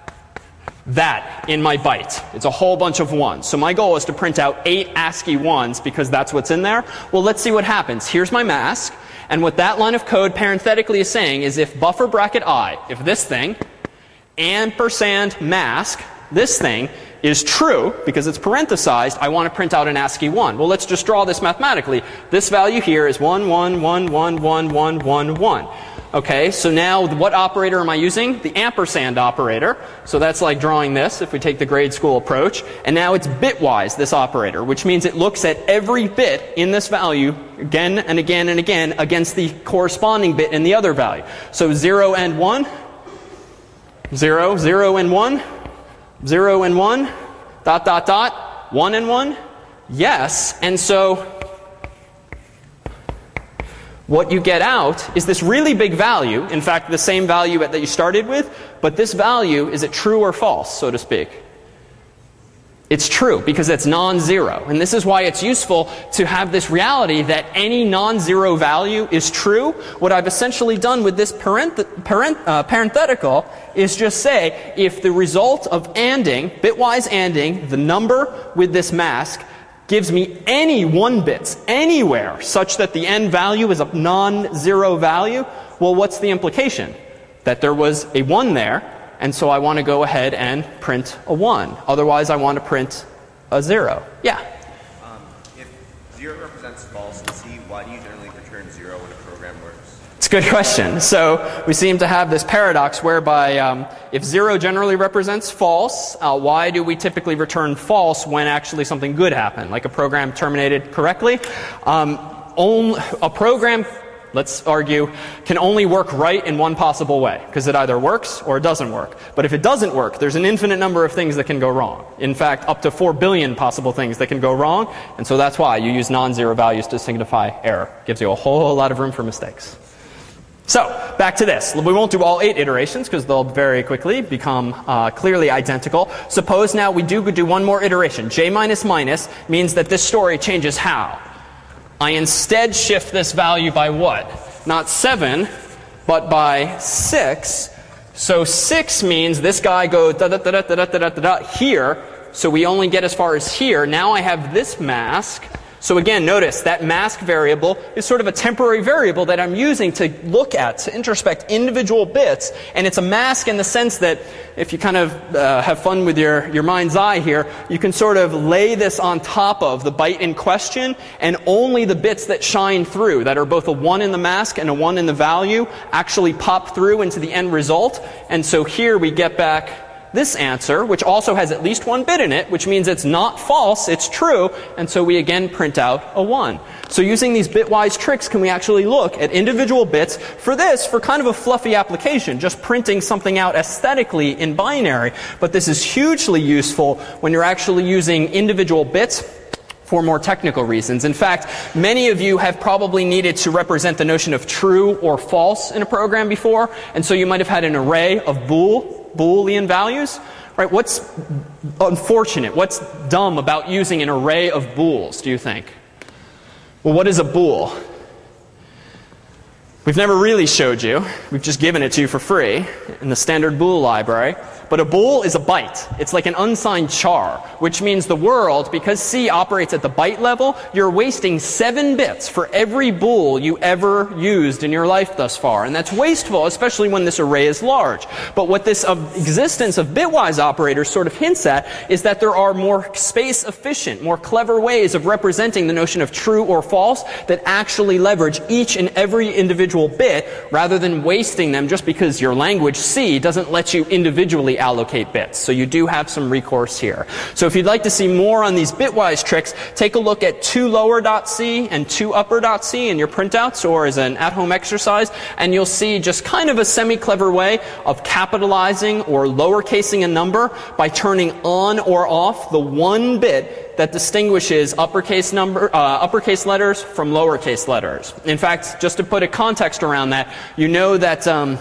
that in my byte. It's a whole bunch of ones. So my goal is to print out eight ASCII ones because that's what's in there. Well, let's see what happens. Here's my mask. And what that line of code parenthetically is saying is if buffer bracket I, if this thing, ampersand mask, this thing, is true, because it's parenthesized, I want to print out an ASCII one. Well, let's just draw this mathematically. This value here is one, one, one, one, one, one, one, one. Okay, so now what operator am I using? The ampersand operator. So that's like drawing this, if we take the grade school approach. And now it's bitwise, this operator, which means it looks at every bit in this value again and again and again against the corresponding bit in the other value. So zero and one, zero, zero and one, zero and one, dot, dot, dot, one and one, yes. And so what you get out is this really big value, in fact, the same value that you started with, but this value, is it true or false, so to speak? It's true, because it's non-zero. And this is why it's useful to have this reality that any non-zero value is true. What I've essentially done with this parent, parent, uh, parenthetical is just say, if the result of anding, bitwise anding, the number with this mask, gives me any one bits anywhere such that the end value is a non-zero value, well, what's the implication? That there was a one there, and so I want to go ahead and print a one. Otherwise, I want to print a zero. Yeah? Um, if zero represents false in C, why do you generally return zero when a program works? It's a good question. So we seem to have this paradox whereby um, if zero generally represents false, uh, why do we typically return false when actually something good happened, like a program terminated correctly? Um, only, a program let's argue, can only work right in one possible way, because it either works or it doesn't work. But if it doesn't work, there's an infinite number of things that can go wrong. In fact, up to four billion possible things that can go wrong, and so that's why you use non-zero values to signify error. Gives you a whole lot of room for mistakes. So, back to this. We won't do all eight iterations because they'll very quickly become uh, clearly identical. Suppose now we do do one more iteration. J minus minus means that this story changes how? I instead shift this value by what? Not seven, but by six. So six means this guy goes da da da da da da da da da here. So we only get as far as here. Now I have this mask. So again, notice that mask variable is sort of a temporary variable that I'm using to look at, to introspect individual bits. And it's a mask in the sense that if you kind of uh, have fun with your, your mind's eye here, you can sort of lay this on top of the byte in question, and only the bits that shine through, that are both a one in the mask and a one in the value, actually pop through into the end result. And so here we get back this answer, which also has at least one bit in it, which means it's not false, it's true, and so we again print out a one. So using these bitwise tricks, can we actually look at individual bits for this, for kind of a fluffy application, just printing something out aesthetically in binary. But this is hugely useful when you're actually using individual bits for more technical reasons. In fact, many of you have probably needed to represent the notion of true or false in a program before, and so you might have had an array of bool Boolean values, right? What's unfortunate, what's dumb about using an array of bools, do you think? Well, what is a bool? We've never really showed you. We've just given it to you for free in the standard bool library. But a bool is a byte. It's like an unsigned char, which means the world, because C operates at the byte level, you're wasting seven bits for every bool you ever used in your life thus far. And that's wasteful, especially when this array is large. But what this uh, existence of bitwise operators sort of hints at is that there are more space-efficient, more clever ways of representing the notion of true or false that actually leverage each and every individual bit rather than wasting them just because your language C doesn't let you individually allocate bits. So you do have some recourse here. So if you'd like to see more on these bitwise tricks, take a look at two lower dot C and two upper dot C in your printouts or as an at-home exercise, and you'll see just kind of a semi-clever way of capitalizing or lowercasing a number by turning on or off the one bit that distinguishes uppercase number, uh, uppercase letters from lowercase letters. In fact, just to put a context around that, you know that um,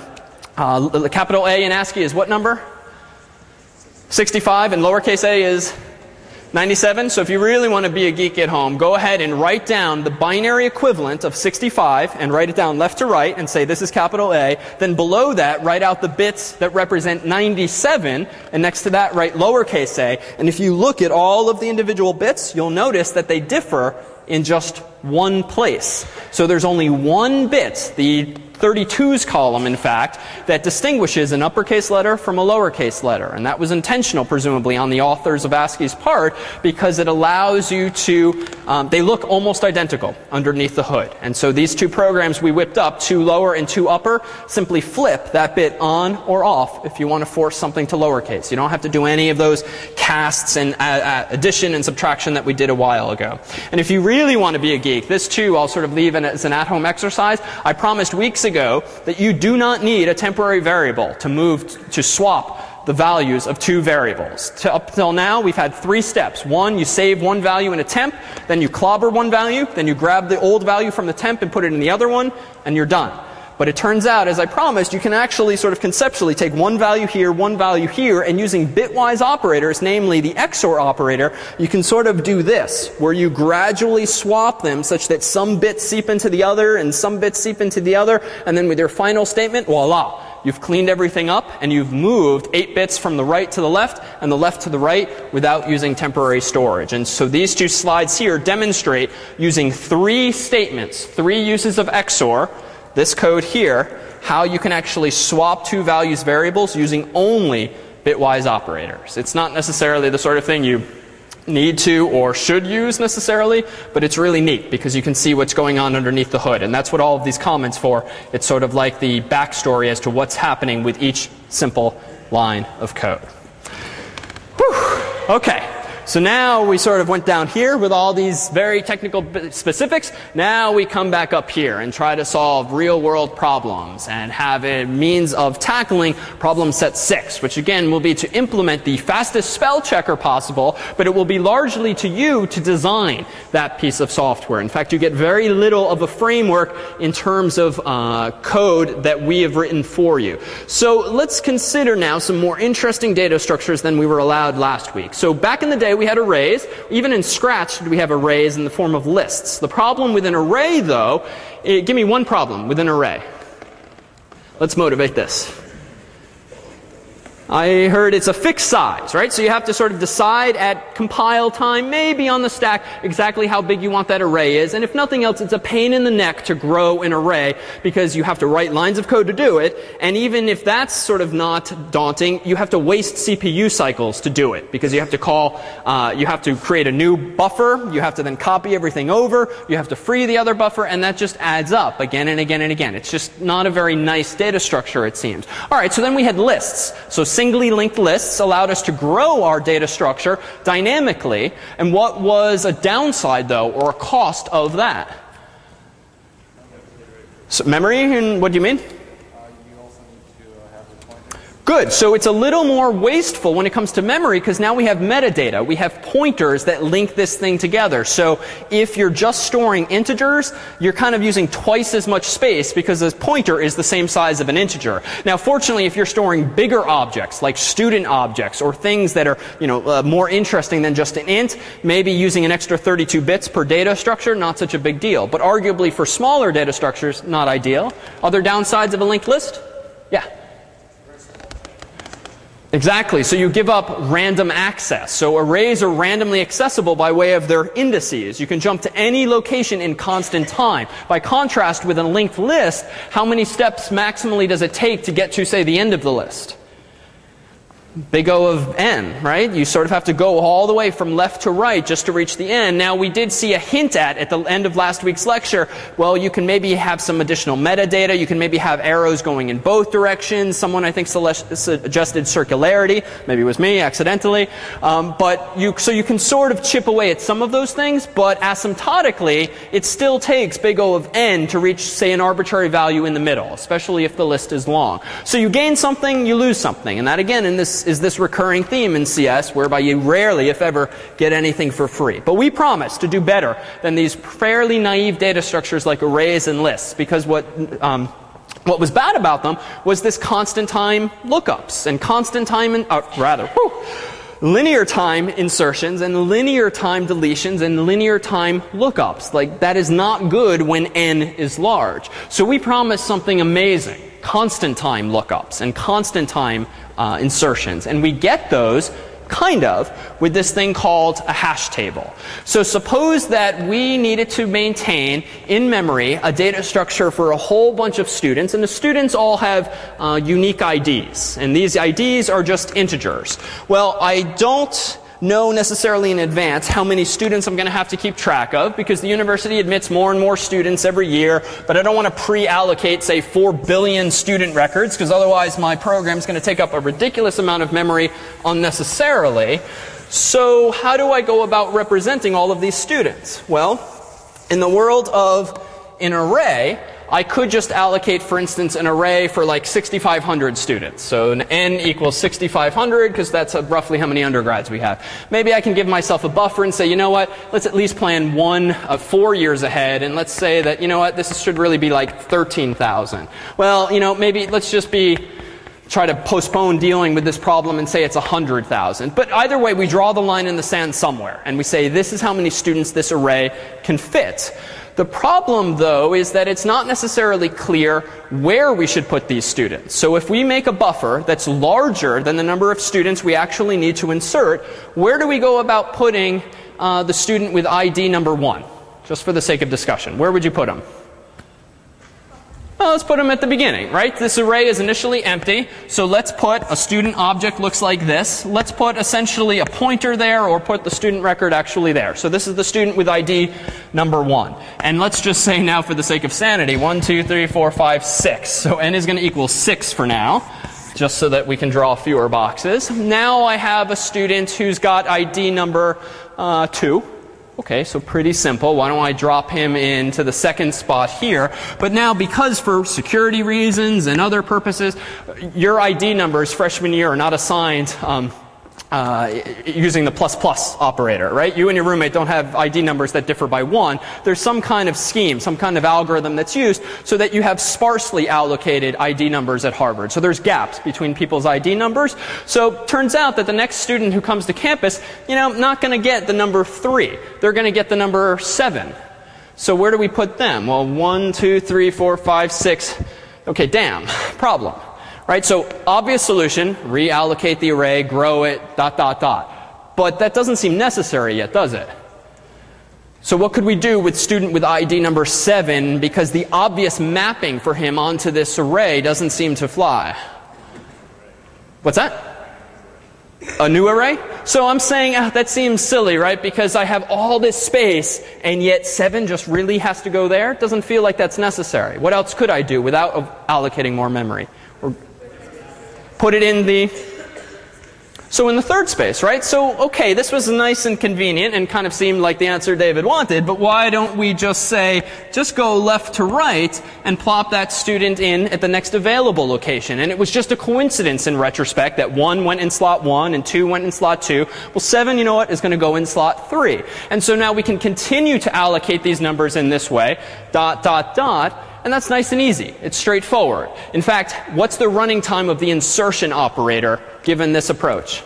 uh, capital A in ASCII is what number? sixty-five, and lowercase a is ninety-seven. So if you really want to be a geek at home, go ahead and write down the binary equivalent of sixty-five and write it down left to right and say this is capital A. Then below that, write out the bits that represent ninety-seven, and next to that, write lowercase a. And if you look at all of the individual bits, you'll notice that they differ in just one place. So there's only one bit, the thirty-twos column, in fact, that distinguishes an uppercase letter from a lowercase letter. And that was intentional, presumably, on the authors of ASCII's part, because it allows you to, um, they look almost identical underneath the hood. And so these two programs we whipped up, two lower and two upper, simply flip that bit on or off if you want to force something to lowercase. You don't have to do any of those casts and uh, uh, addition and subtraction that we did a while ago. And if you really want to be a geek, this too I'll sort of leave in as an at-home exercise. I promised weeks ago ago that you do not need a temporary variable to move t- to swap the values of two variables. To, up till now, we've had three steps. One, you save one value in a temp, then you clobber one value, then you grab the old value from the temp and put it in the other one, and you're done. But it turns out, as I promised, you can actually sort of conceptually take one value here, one value here, and using bitwise operators, namely the X O R operator, you can sort of do this, where you gradually swap them such that some bits seep into the other and some bits seep into the other, and then with your final statement, voila, you've cleaned everything up and you've moved eight bits from the right to the left and the left to the right without using temporary storage. And so these two slides here demonstrate using three statements, three uses of X O R, this code here, how you can actually swap two values variables using only bitwise operators. It's not necessarily the sort of thing you need to or should use necessarily, but it's really neat because you can see what's going on underneath the hood. And that's what all of these comments for. It's sort of like the backstory as to what's happening with each simple line of code. Whew. Okay. So now we sort of went down here with all these very technical specifics. Now we come back up here and try to solve real-world problems and have a means of tackling problem set six, which again will be to implement the fastest spell checker possible, but it will be largely to you to design that piece of software. In fact, you get very little of a framework in terms of uh, code that we have written for you. So let's consider now some more interesting data structures than we were allowed last week. So back in the day we had arrays. Even in Scratch we have arrays in the form of lists. The problem with an array though, it, give me one problem with an array. Let's motivate this. I heard it's a fixed size, right? So you have to sort of decide at compile time, maybe on the stack, exactly how big you want that array is. And if nothing else, it's a pain in the neck to grow an array because you have to write lines of code to do it. And even if that's sort of not daunting, you have to waste C P U cycles to do it because you have to call, uh, you have to create a new buffer. You have to then copy everything over. You have to free the other buffer. And that just adds up again and again and again. It's just not a very nice data structure, it seems. All right, so then we had lists. So singly linked lists allowed us to grow our data structure dynamically. And what was a downside, though, or a cost of that? So memory, and what do you mean? Good. So it's a little more wasteful when it comes to memory because now we have metadata. We have pointers that link this thing together. So if you're just storing integers, you're kind of using twice as much space because a pointer is the same size of an integer. Now, fortunately, if you're storing bigger objects like student objects or things that are, you know, uh, more interesting than just an int, maybe using an extra thirty-two bits per data structure, not such a big deal. But arguably for smaller data structures, not ideal. Other downsides of a linked list? Yeah. Exactly. So you give up random access. So arrays are randomly accessible by way of their indices. You can jump to any location in constant time. By contrast with a linked list, how many steps maximally does it take to get to, say, the end of the list? Big O of n, right? You sort of have to go all the way from left to right just to reach the end. Now, we did see a hint at, at the end of last week's lecture, well, you can maybe have some additional metadata. You can maybe have arrows going in both directions. Someone, I think, suggested circularity. Maybe it was me, accidentally. Um, but you, so you can sort of chip away at some of those things, but asymptotically, it still takes big O of n to reach, say, an arbitrary value in the middle, especially if the list is long. So you gain something, you lose something. And that, again, in this is this recurring theme in C S, whereby you rarely, if ever, get anything for free. But we promise to do better than these fairly naive data structures like arrays and lists, because what um, what was bad about them was this constant time lookups and constant time, in, uh, rather, whew, linear time insertions and linear time deletions and linear time lookups. Like, that is not good when n is large. So we promise something amazing. Constant time lookups and constant time uh, insertions. And we get those, kind of, with this thing called a hash table. So suppose that we needed to maintain in memory a data structure for a whole bunch of students, and the students all have uh, unique I Ds. And these I Ds are just integers. Well, I don't know necessarily in advance how many students I'm going to have to keep track of, because the university admits more and more students every year, but I don't want to pre-allocate, say, four billion student records, because otherwise my program is going to take up a ridiculous amount of memory unnecessarily. So how do I go about representing all of these students? Well, in the world of an array, I could just allocate, for instance, an array for like sixty-five hundred students. So an n equals sixty-five hundred, because that's uh, roughly how many undergrads we have. Maybe I can give myself a buffer and say, you know what, let's at least plan one, uh, four years ahead, and let's say that, you know what, this should really be like thirteen thousand. Well, you know, maybe let's just be, try to postpone dealing with this problem and say it's one hundred thousand. But either way, we draw the line in the sand somewhere, and we say this is how many students this array can fit. The problem, though, is that it's not necessarily clear where we should put these students. So if we make a buffer that's larger than the number of students we actually need to insert, where do we go about putting uh, the student with I D number one? Just for the sake of discussion. Where would you put them? Well, let's put them at the beginning, right? This array is initially empty, so let's put a student object looks like this. Let's put essentially a pointer there, or put the student record actually there. So this is the student with I D number one. And let's just say now, for the sake of sanity, one, two, three, four, five, six. So n is going to equal six for now. just so that we can draw fewer boxes. Now I have a student who's got I D number uh, two. Okay, so pretty simple. Why don't I drop him into the second spot here? But now, because for security reasons and other purposes, your I D numbers freshman year are not assigned um, uh, using the plus plus operator, right? You and your roommate don't have I D numbers that differ by one. There's some kind of scheme, some kind of algorithm that's used so that you have sparsely allocated I D numbers at Harvard. So there's gaps between people's I D numbers. So turns out that the next student who comes to campus, you know, not going to get the number three. They're going to get the number seven. So where do we put them? Well, one, two, three, four, five, six. Okay, damn. Problem. Right, so obvious solution, reallocate the array, grow it, dot, dot, dot. But that doesn't seem necessary yet, does it? So what could we do with student with I D number seven, because the obvious mapping for him onto this array doesn't seem to fly? What's that? A new array? So I'm saying uh, that seems silly, right? Because I have all this space, and yet seven just really has to go there? Doesn't feel like that's necessary. What else could I do without allocating more memory? Or put it in the, so in the third space, right? So, okay, this was nice and convenient and kind of seemed like the answer David wanted, but why don't we just say, just go left to right and plop that student in at the next available location? And it was just a coincidence in retrospect that one went in slot one and two went in slot two. Well, seven, you know what, is going to go in slot three. And so now we can continue to allocate these numbers in this way, dot, dot, dot. And that's nice and easy. It's straightforward. In fact, what's the running time of the insertion operator given this approach?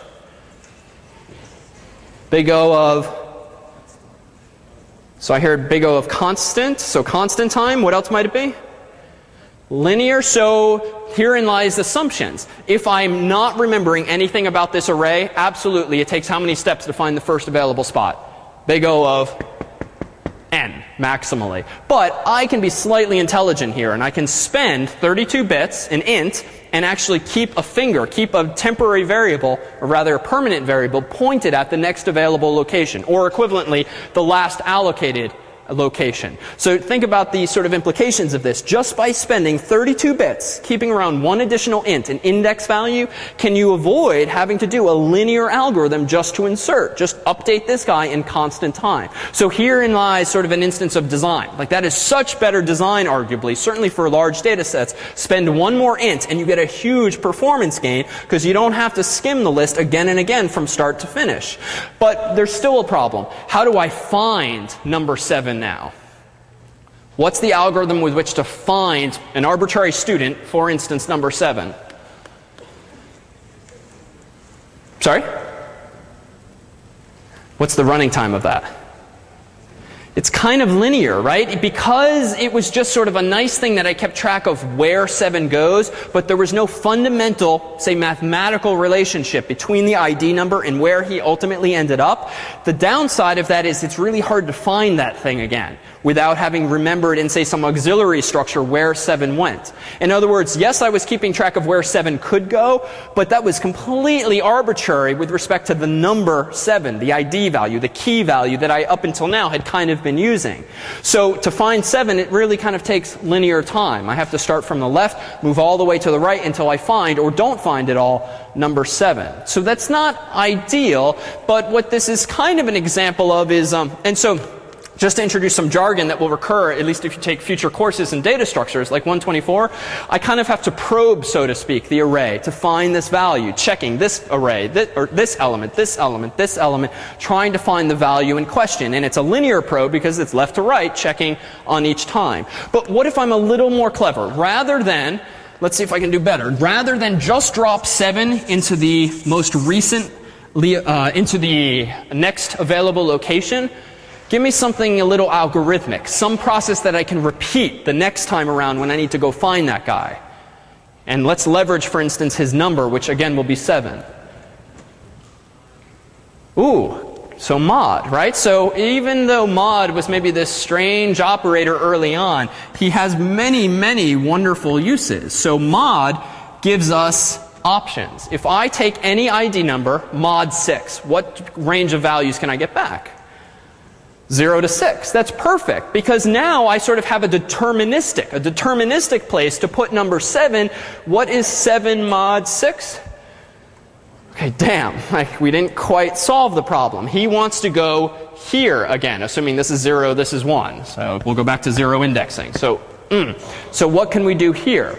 Big O of, so I heard big O of constant, so constant time. What else might it be? Linear. So herein lies assumptions. If I'm not remembering anything about this array, absolutely, it takes how many steps to find the first available spot? Big O of n, maximally. But I can be slightly intelligent here, and I can spend thirty-two bits, an int, and actually keep a finger, keep a temporary variable, or rather a permanent variable, pointed at the next available location, or equivalently, the last allocated location. So think about the sort of implications of this. Just by spending thirty-two bits, keeping around one additional int, an index value, can you avoid having to do a linear algorithm just to insert? Just update this guy in constant time. So herein lies sort of an instance of design. Like, that is such better design, arguably, certainly for large data sets. Spend one more int and you get a huge performance gain because you don't have to skim the list again and again from start to finish. But there's still a problem. How do I find number seven now? What's the algorithm with which to find an arbitrary student, for instance, number seven? Sorry? What's the running time of that? It's kind of linear, right? Because it was just sort of a nice thing that I kept track of where seven goes, but there was no fundamental, say, mathematical relationship between the I D number and where he ultimately ended up. The downside of that is it's really hard to find that thing again without having remembered in, say, some auxiliary structure where seven went. In other words, yes, I was keeping track of where seven could go, but that was completely arbitrary with respect to the number seven, the I D value, the key value that I up until now had kind of been using. So to find seven, it really kind of takes linear time. I have to start from the left, move all the way to the right until I find, or don't find at all, number seven. So that's not ideal, but what this is kind of an example of is, um, and so just to introduce some jargon that will recur, at least if you take future courses in data structures, like one twenty-four, I kind of have to probe, so to speak, the array to find this value, checking this array, this, or this element, this element, this element, trying to find the value in question. And it's a linear probe because it's left to right, checking on each time. But what if I'm a little more clever? Rather than, let's see if I can do better, rather than just drop seven into the most recent, uh, into the next available location, give me something a little algorithmic, some process that I can repeat the next time around when I need to go find that guy. And let's leverage, for instance, his number, which again will be seven. Ooh, so mod, right? So even though mod was maybe this strange operator early on, he has many, many wonderful uses. So mod gives us options. If I take any I D number, mod six, what range of values can I get back? zero to six. That's perfect, because now I sort of have a deterministic, a deterministic place to put number seven. What is seven mod six? Okay, damn, like we didn't quite solve the problem. He wants to go here again, assuming this is zero, this is one. So we'll go back to zero indexing. So, mm. so what can we do here?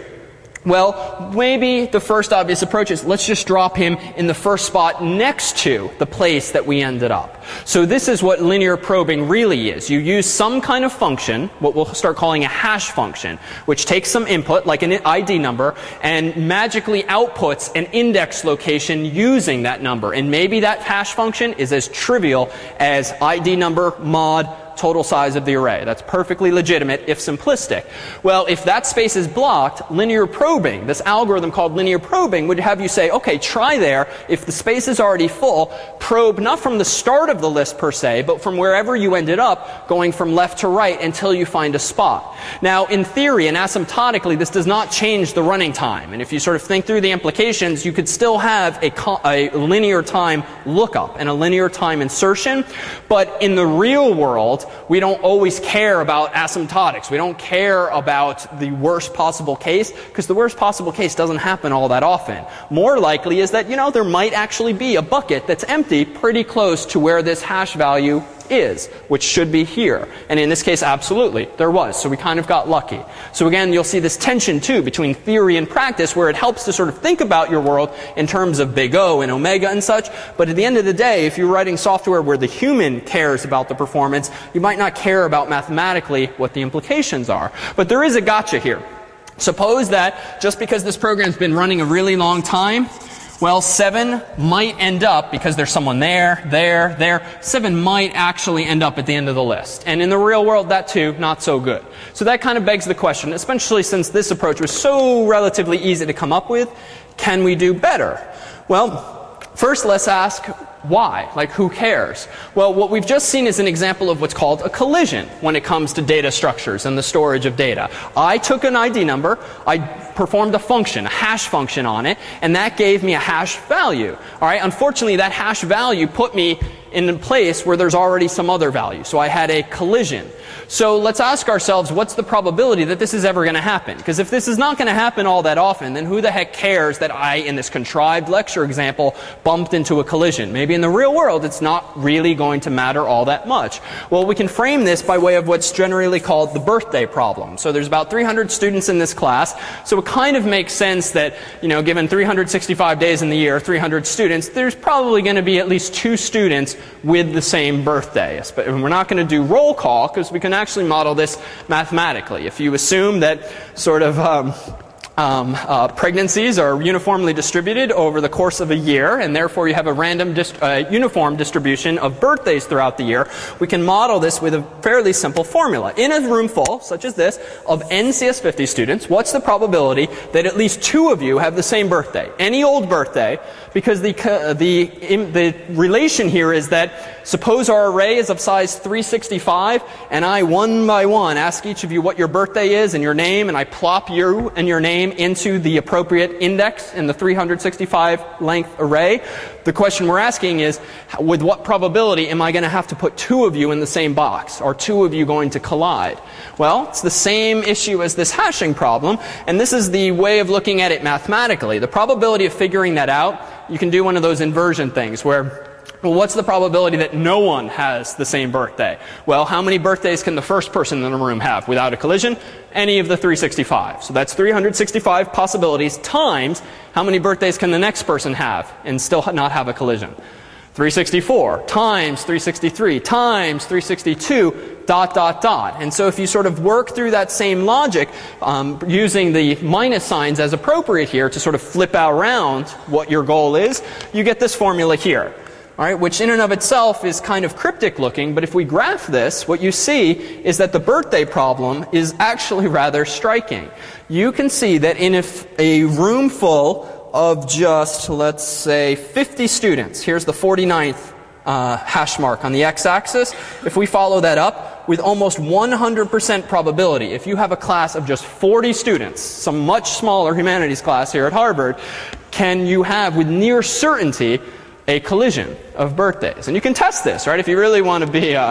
Well, maybe the first obvious approach is let's just drop him in the first spot next to the place that we ended up. So this is what linear probing really is. You use some kind of function, what we'll start calling a hash function, which takes some input, like an I D number, and magically outputs an index location using that number. And maybe that hash function is as trivial as I D number mod total size of the array. That's perfectly legitimate, if simplistic. Well, if that space is blocked, linear probing, this algorithm called linear probing, would have you say, okay, try there. If the space is already full, probe not from the start of the list per se, but from wherever you ended up, going from left to right until you find a spot. Now, in theory and asymptotically, this does not change the running time. And if you sort of think through the implications, you could still have a, a linear time lookup and a linear time insertion. But in the real world, we don't always care about asymptotics. We don't care about the worst possible case, because the worst possible case doesn't happen all that often. More likely is that, you know, there might actually be a bucket that's empty pretty close to where this hash value is, which should be here. And in this case, absolutely, there was. So we kind of got lucky. So again, you'll see this tension, too, between theory and practice, where it helps to sort of think about your world in terms of big O and omega and such. But at the end of the day, if you're writing software where the human cares about the performance, you might not care about mathematically what the implications are. But there is a gotcha here. Suppose that just because this program's been running a really long time, well, seven might end up, because there's someone there, there, there, seven might actually end up at the end of the list. And in the real world, that too, not so good. So that kind of begs the question, especially since this approach was so relatively easy to come up with, can we do better? Well, first let's ask why? Like, who cares? Well, what we've just seen is an example of what's called a collision when it comes to data structures and the storage of data. I took an I D number, I performed a function, a hash function on it, and that gave me a hash value. All right, unfortunately, that hash value put me in a place where there's already some other value. So I had a collision. So let's ask ourselves, what's the probability that this is ever going to happen? Because if this is not going to happen all that often, then who the heck cares that I, in this contrived lecture example, bumped into a collision? Maybe in the real world, it's not really going to matter all that much. Well, we can frame this by way of what's generally called the birthday problem. So there's about three hundred students in this class. So it kind of makes sense that, you know, given three hundred sixty-five days in the year, three hundred students, there's probably going to be at least two students with the same birthday. And we're not going to do roll call, because we can actually model this mathematically. If you assume that sort of um, um, uh, pregnancies are uniformly distributed over the course of a year, and therefore you have a random dist uh, uniform distribution of birthdays throughout the year, we can model this with a fairly simple formula. In a room full, such as this, of N C S fifty students, what's the probability that at least two of you have the same birthday? Any old birthday, because the, uh, the, in, the relation here is that suppose our array is of size three sixty-five, and I, one by one, ask each of you what your birthday is and your name, and I plop you and your name into the appropriate index in the three hundred sixty-five length array. The question we're asking is, with what probability am I going to have to put two of you in the same box? Are two of you going to collide? Well, it's the same issue as this hashing problem, and this is the way of looking at it mathematically. The probability of figuring that out, you can do one of those inversion things where, well, what's the probability that no one has the same birthday? Well, how many birthdays can the first person in the room have without a collision? Any of the three hundred sixty-five. So that's three hundred sixty-five possibilities times how many birthdays can the next person have and still not have a collision? three hundred sixty-four times three hundred sixty-three times three hundred sixty-two, dot, dot, dot. And so if you sort of work through that same logic, um, using the minus signs as appropriate here to sort of flip around what your goal is, you get this formula here. All right, which in and of itself is kind of cryptic looking, but if we graph this, what you see is that the birthday problem is actually rather striking. You can see that in a, a room full of just, let's say, fifty students, here's the forty-ninth uh, hash mark on the x-axis. If we follow that up with almost one hundred percent probability, if you have a class of just forty students, some much smaller humanities class here at Harvard, can you have with near certainty a collision of birthdays? And you can test this, right? If you really want to be uh,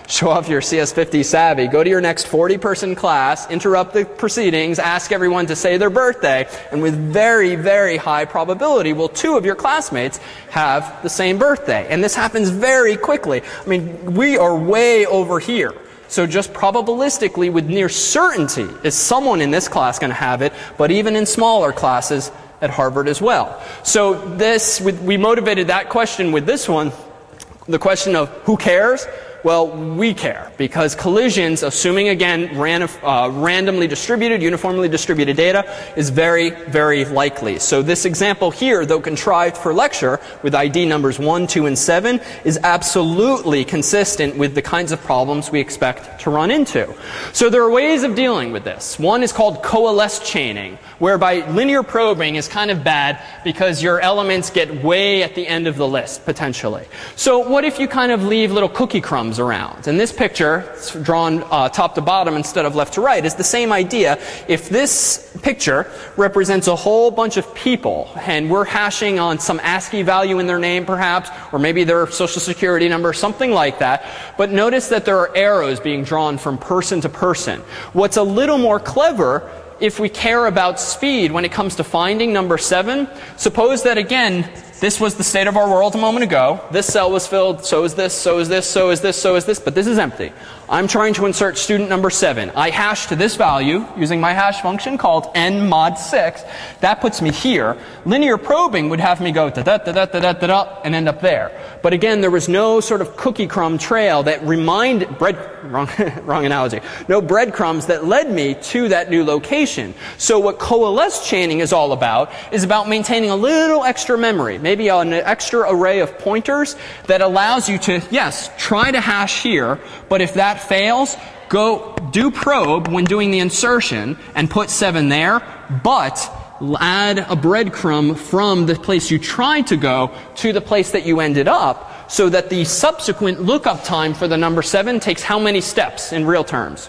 show off your C S fifty savvy. Go to your next forty person class, interrupt the proceedings, ask everyone to say their birthday, and with very, very high probability, will two of your classmates have the same birthday. And this happens very quickly. I mean, we are way over here. So just probabilistically, with near certainty, is someone in this class going to have it, but even in smaller classes at Harvard as well. So this, we motivated that question with this one, the question of who cares? Well, we care, because collisions, assuming again ran, uh, randomly distributed, uniformly distributed data, is very, very likely. So this example here, though contrived for lecture, with I D numbers one, two, and seven, is absolutely consistent with the kinds of problems we expect to run into. So there are ways of dealing with this. One is called coalesce chaining, whereby linear probing is kind of bad because your elements get way at the end of the list, potentially. So what if you kind of leave little cookie crumbs around? And this picture, it's drawn uh, top to bottom instead of left to right, is the same idea. If this picture represents a whole bunch of people, and we're hashing on some ASCII value in their name perhaps, or maybe their social security number, something like that, but notice that there are arrows being drawn from person to person. What's a little more clever, if we care about speed when it comes to finding number seven, suppose that again, this was the state of our world a moment ago. This cell was filled, so is this, so is this, so is this, so is this, but this is empty. I'm trying to insert student number seven. I hash to this value using my hash function called n mod six. That puts me here. Linear probing would have me go da da da da da da da da and end up there. But again, there was no sort of cookie crumb trail that remind bread wrong wrong analogy. No breadcrumbs that led me to that new location. So what coalesce chaining is all about is about maintaining a little extra memory, maybe an extra array of pointers that allows you to, yes, try to hash here, but if that fails, go do probe when doing the insertion and put seven there, but add a breadcrumb from the place you tried to go to the place that you ended up, so that the subsequent lookup time for the number seven takes how many steps in real terms?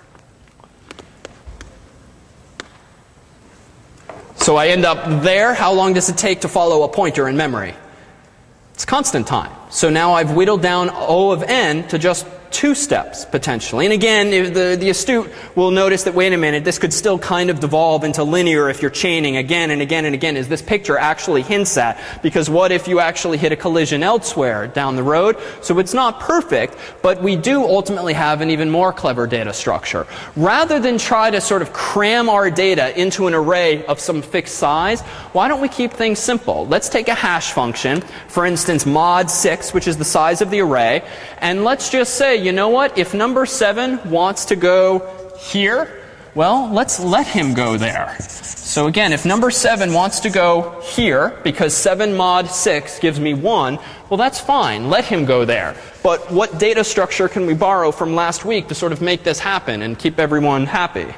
So I end up there. How long does it take to follow a pointer in memory? It's constant time. So now I've whittled down O of n to just two steps, potentially. And again, the, the astute will notice that, wait a minute, this could still kind of devolve into linear if you're chaining again and again and again, as this picture actually hints at. Because what if you actually hit a collision elsewhere down the road? So it's not perfect, but we do ultimately have an even more clever data structure. Rather than try to sort of cram our data into an array of some fixed size, why don't we keep things simple? Let's take a hash function, for instance, mod six, which is the size of the array, and let's just say, you know what, if number seven wants to go here, well, let's let him go there. So again, if number seven wants to go here, because seven mod six gives me one, well, that's fine. Let him go there. But what data structure can we borrow from last week to sort of make this happen and keep everyone happy?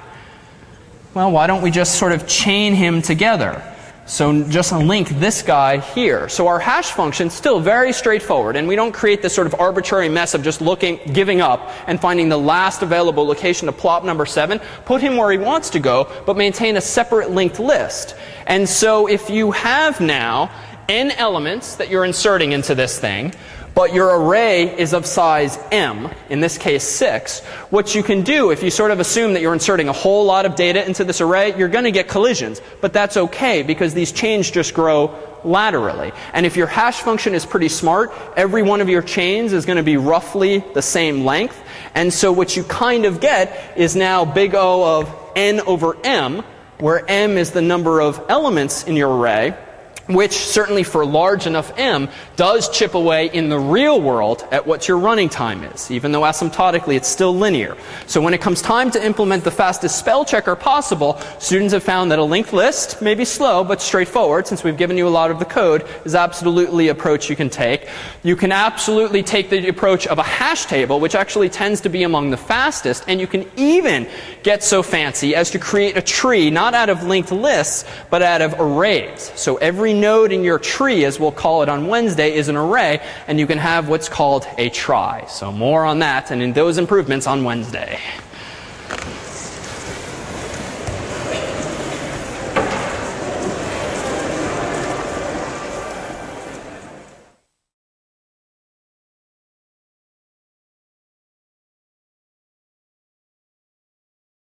Well, why don't we just sort of chain him together? So just link this guy here. So our hash function's still very straightforward, and we don't create this sort of arbitrary mess of just looking, giving up and finding the last available location to plop number seven. Put him where he wants to go, but maintain a separate linked list. And so if you have now n elements that you're inserting into this thing, but your array is of size m, in this case six, what you can do, if you sort of assume that you're inserting a whole lot of data into this array, you're going to get collisions. But that's okay, because these chains just grow laterally. And if your hash function is pretty smart, every one of your chains is going to be roughly the same length. And so what you kind of get is now big O of n over m, where m is the number of elements in your array, which certainly for large enough m does chip away in the real world at what your running time is, even though asymptotically it's still linear. So when it comes time to implement the fastest spell checker possible, students have found that a linked list may be slow but straightforward, since we've given you a lot of the code, is absolutely an approach you can take. You can absolutely take the approach of a hash table, which actually tends to be among the fastest, and you can even get so fancy as to create a tree not out of linked lists but out of arrays. So every node in your tree, as we'll call it on Wednesday, is an array, and you can have what's called a trie. So more on that and in those improvements on Wednesday.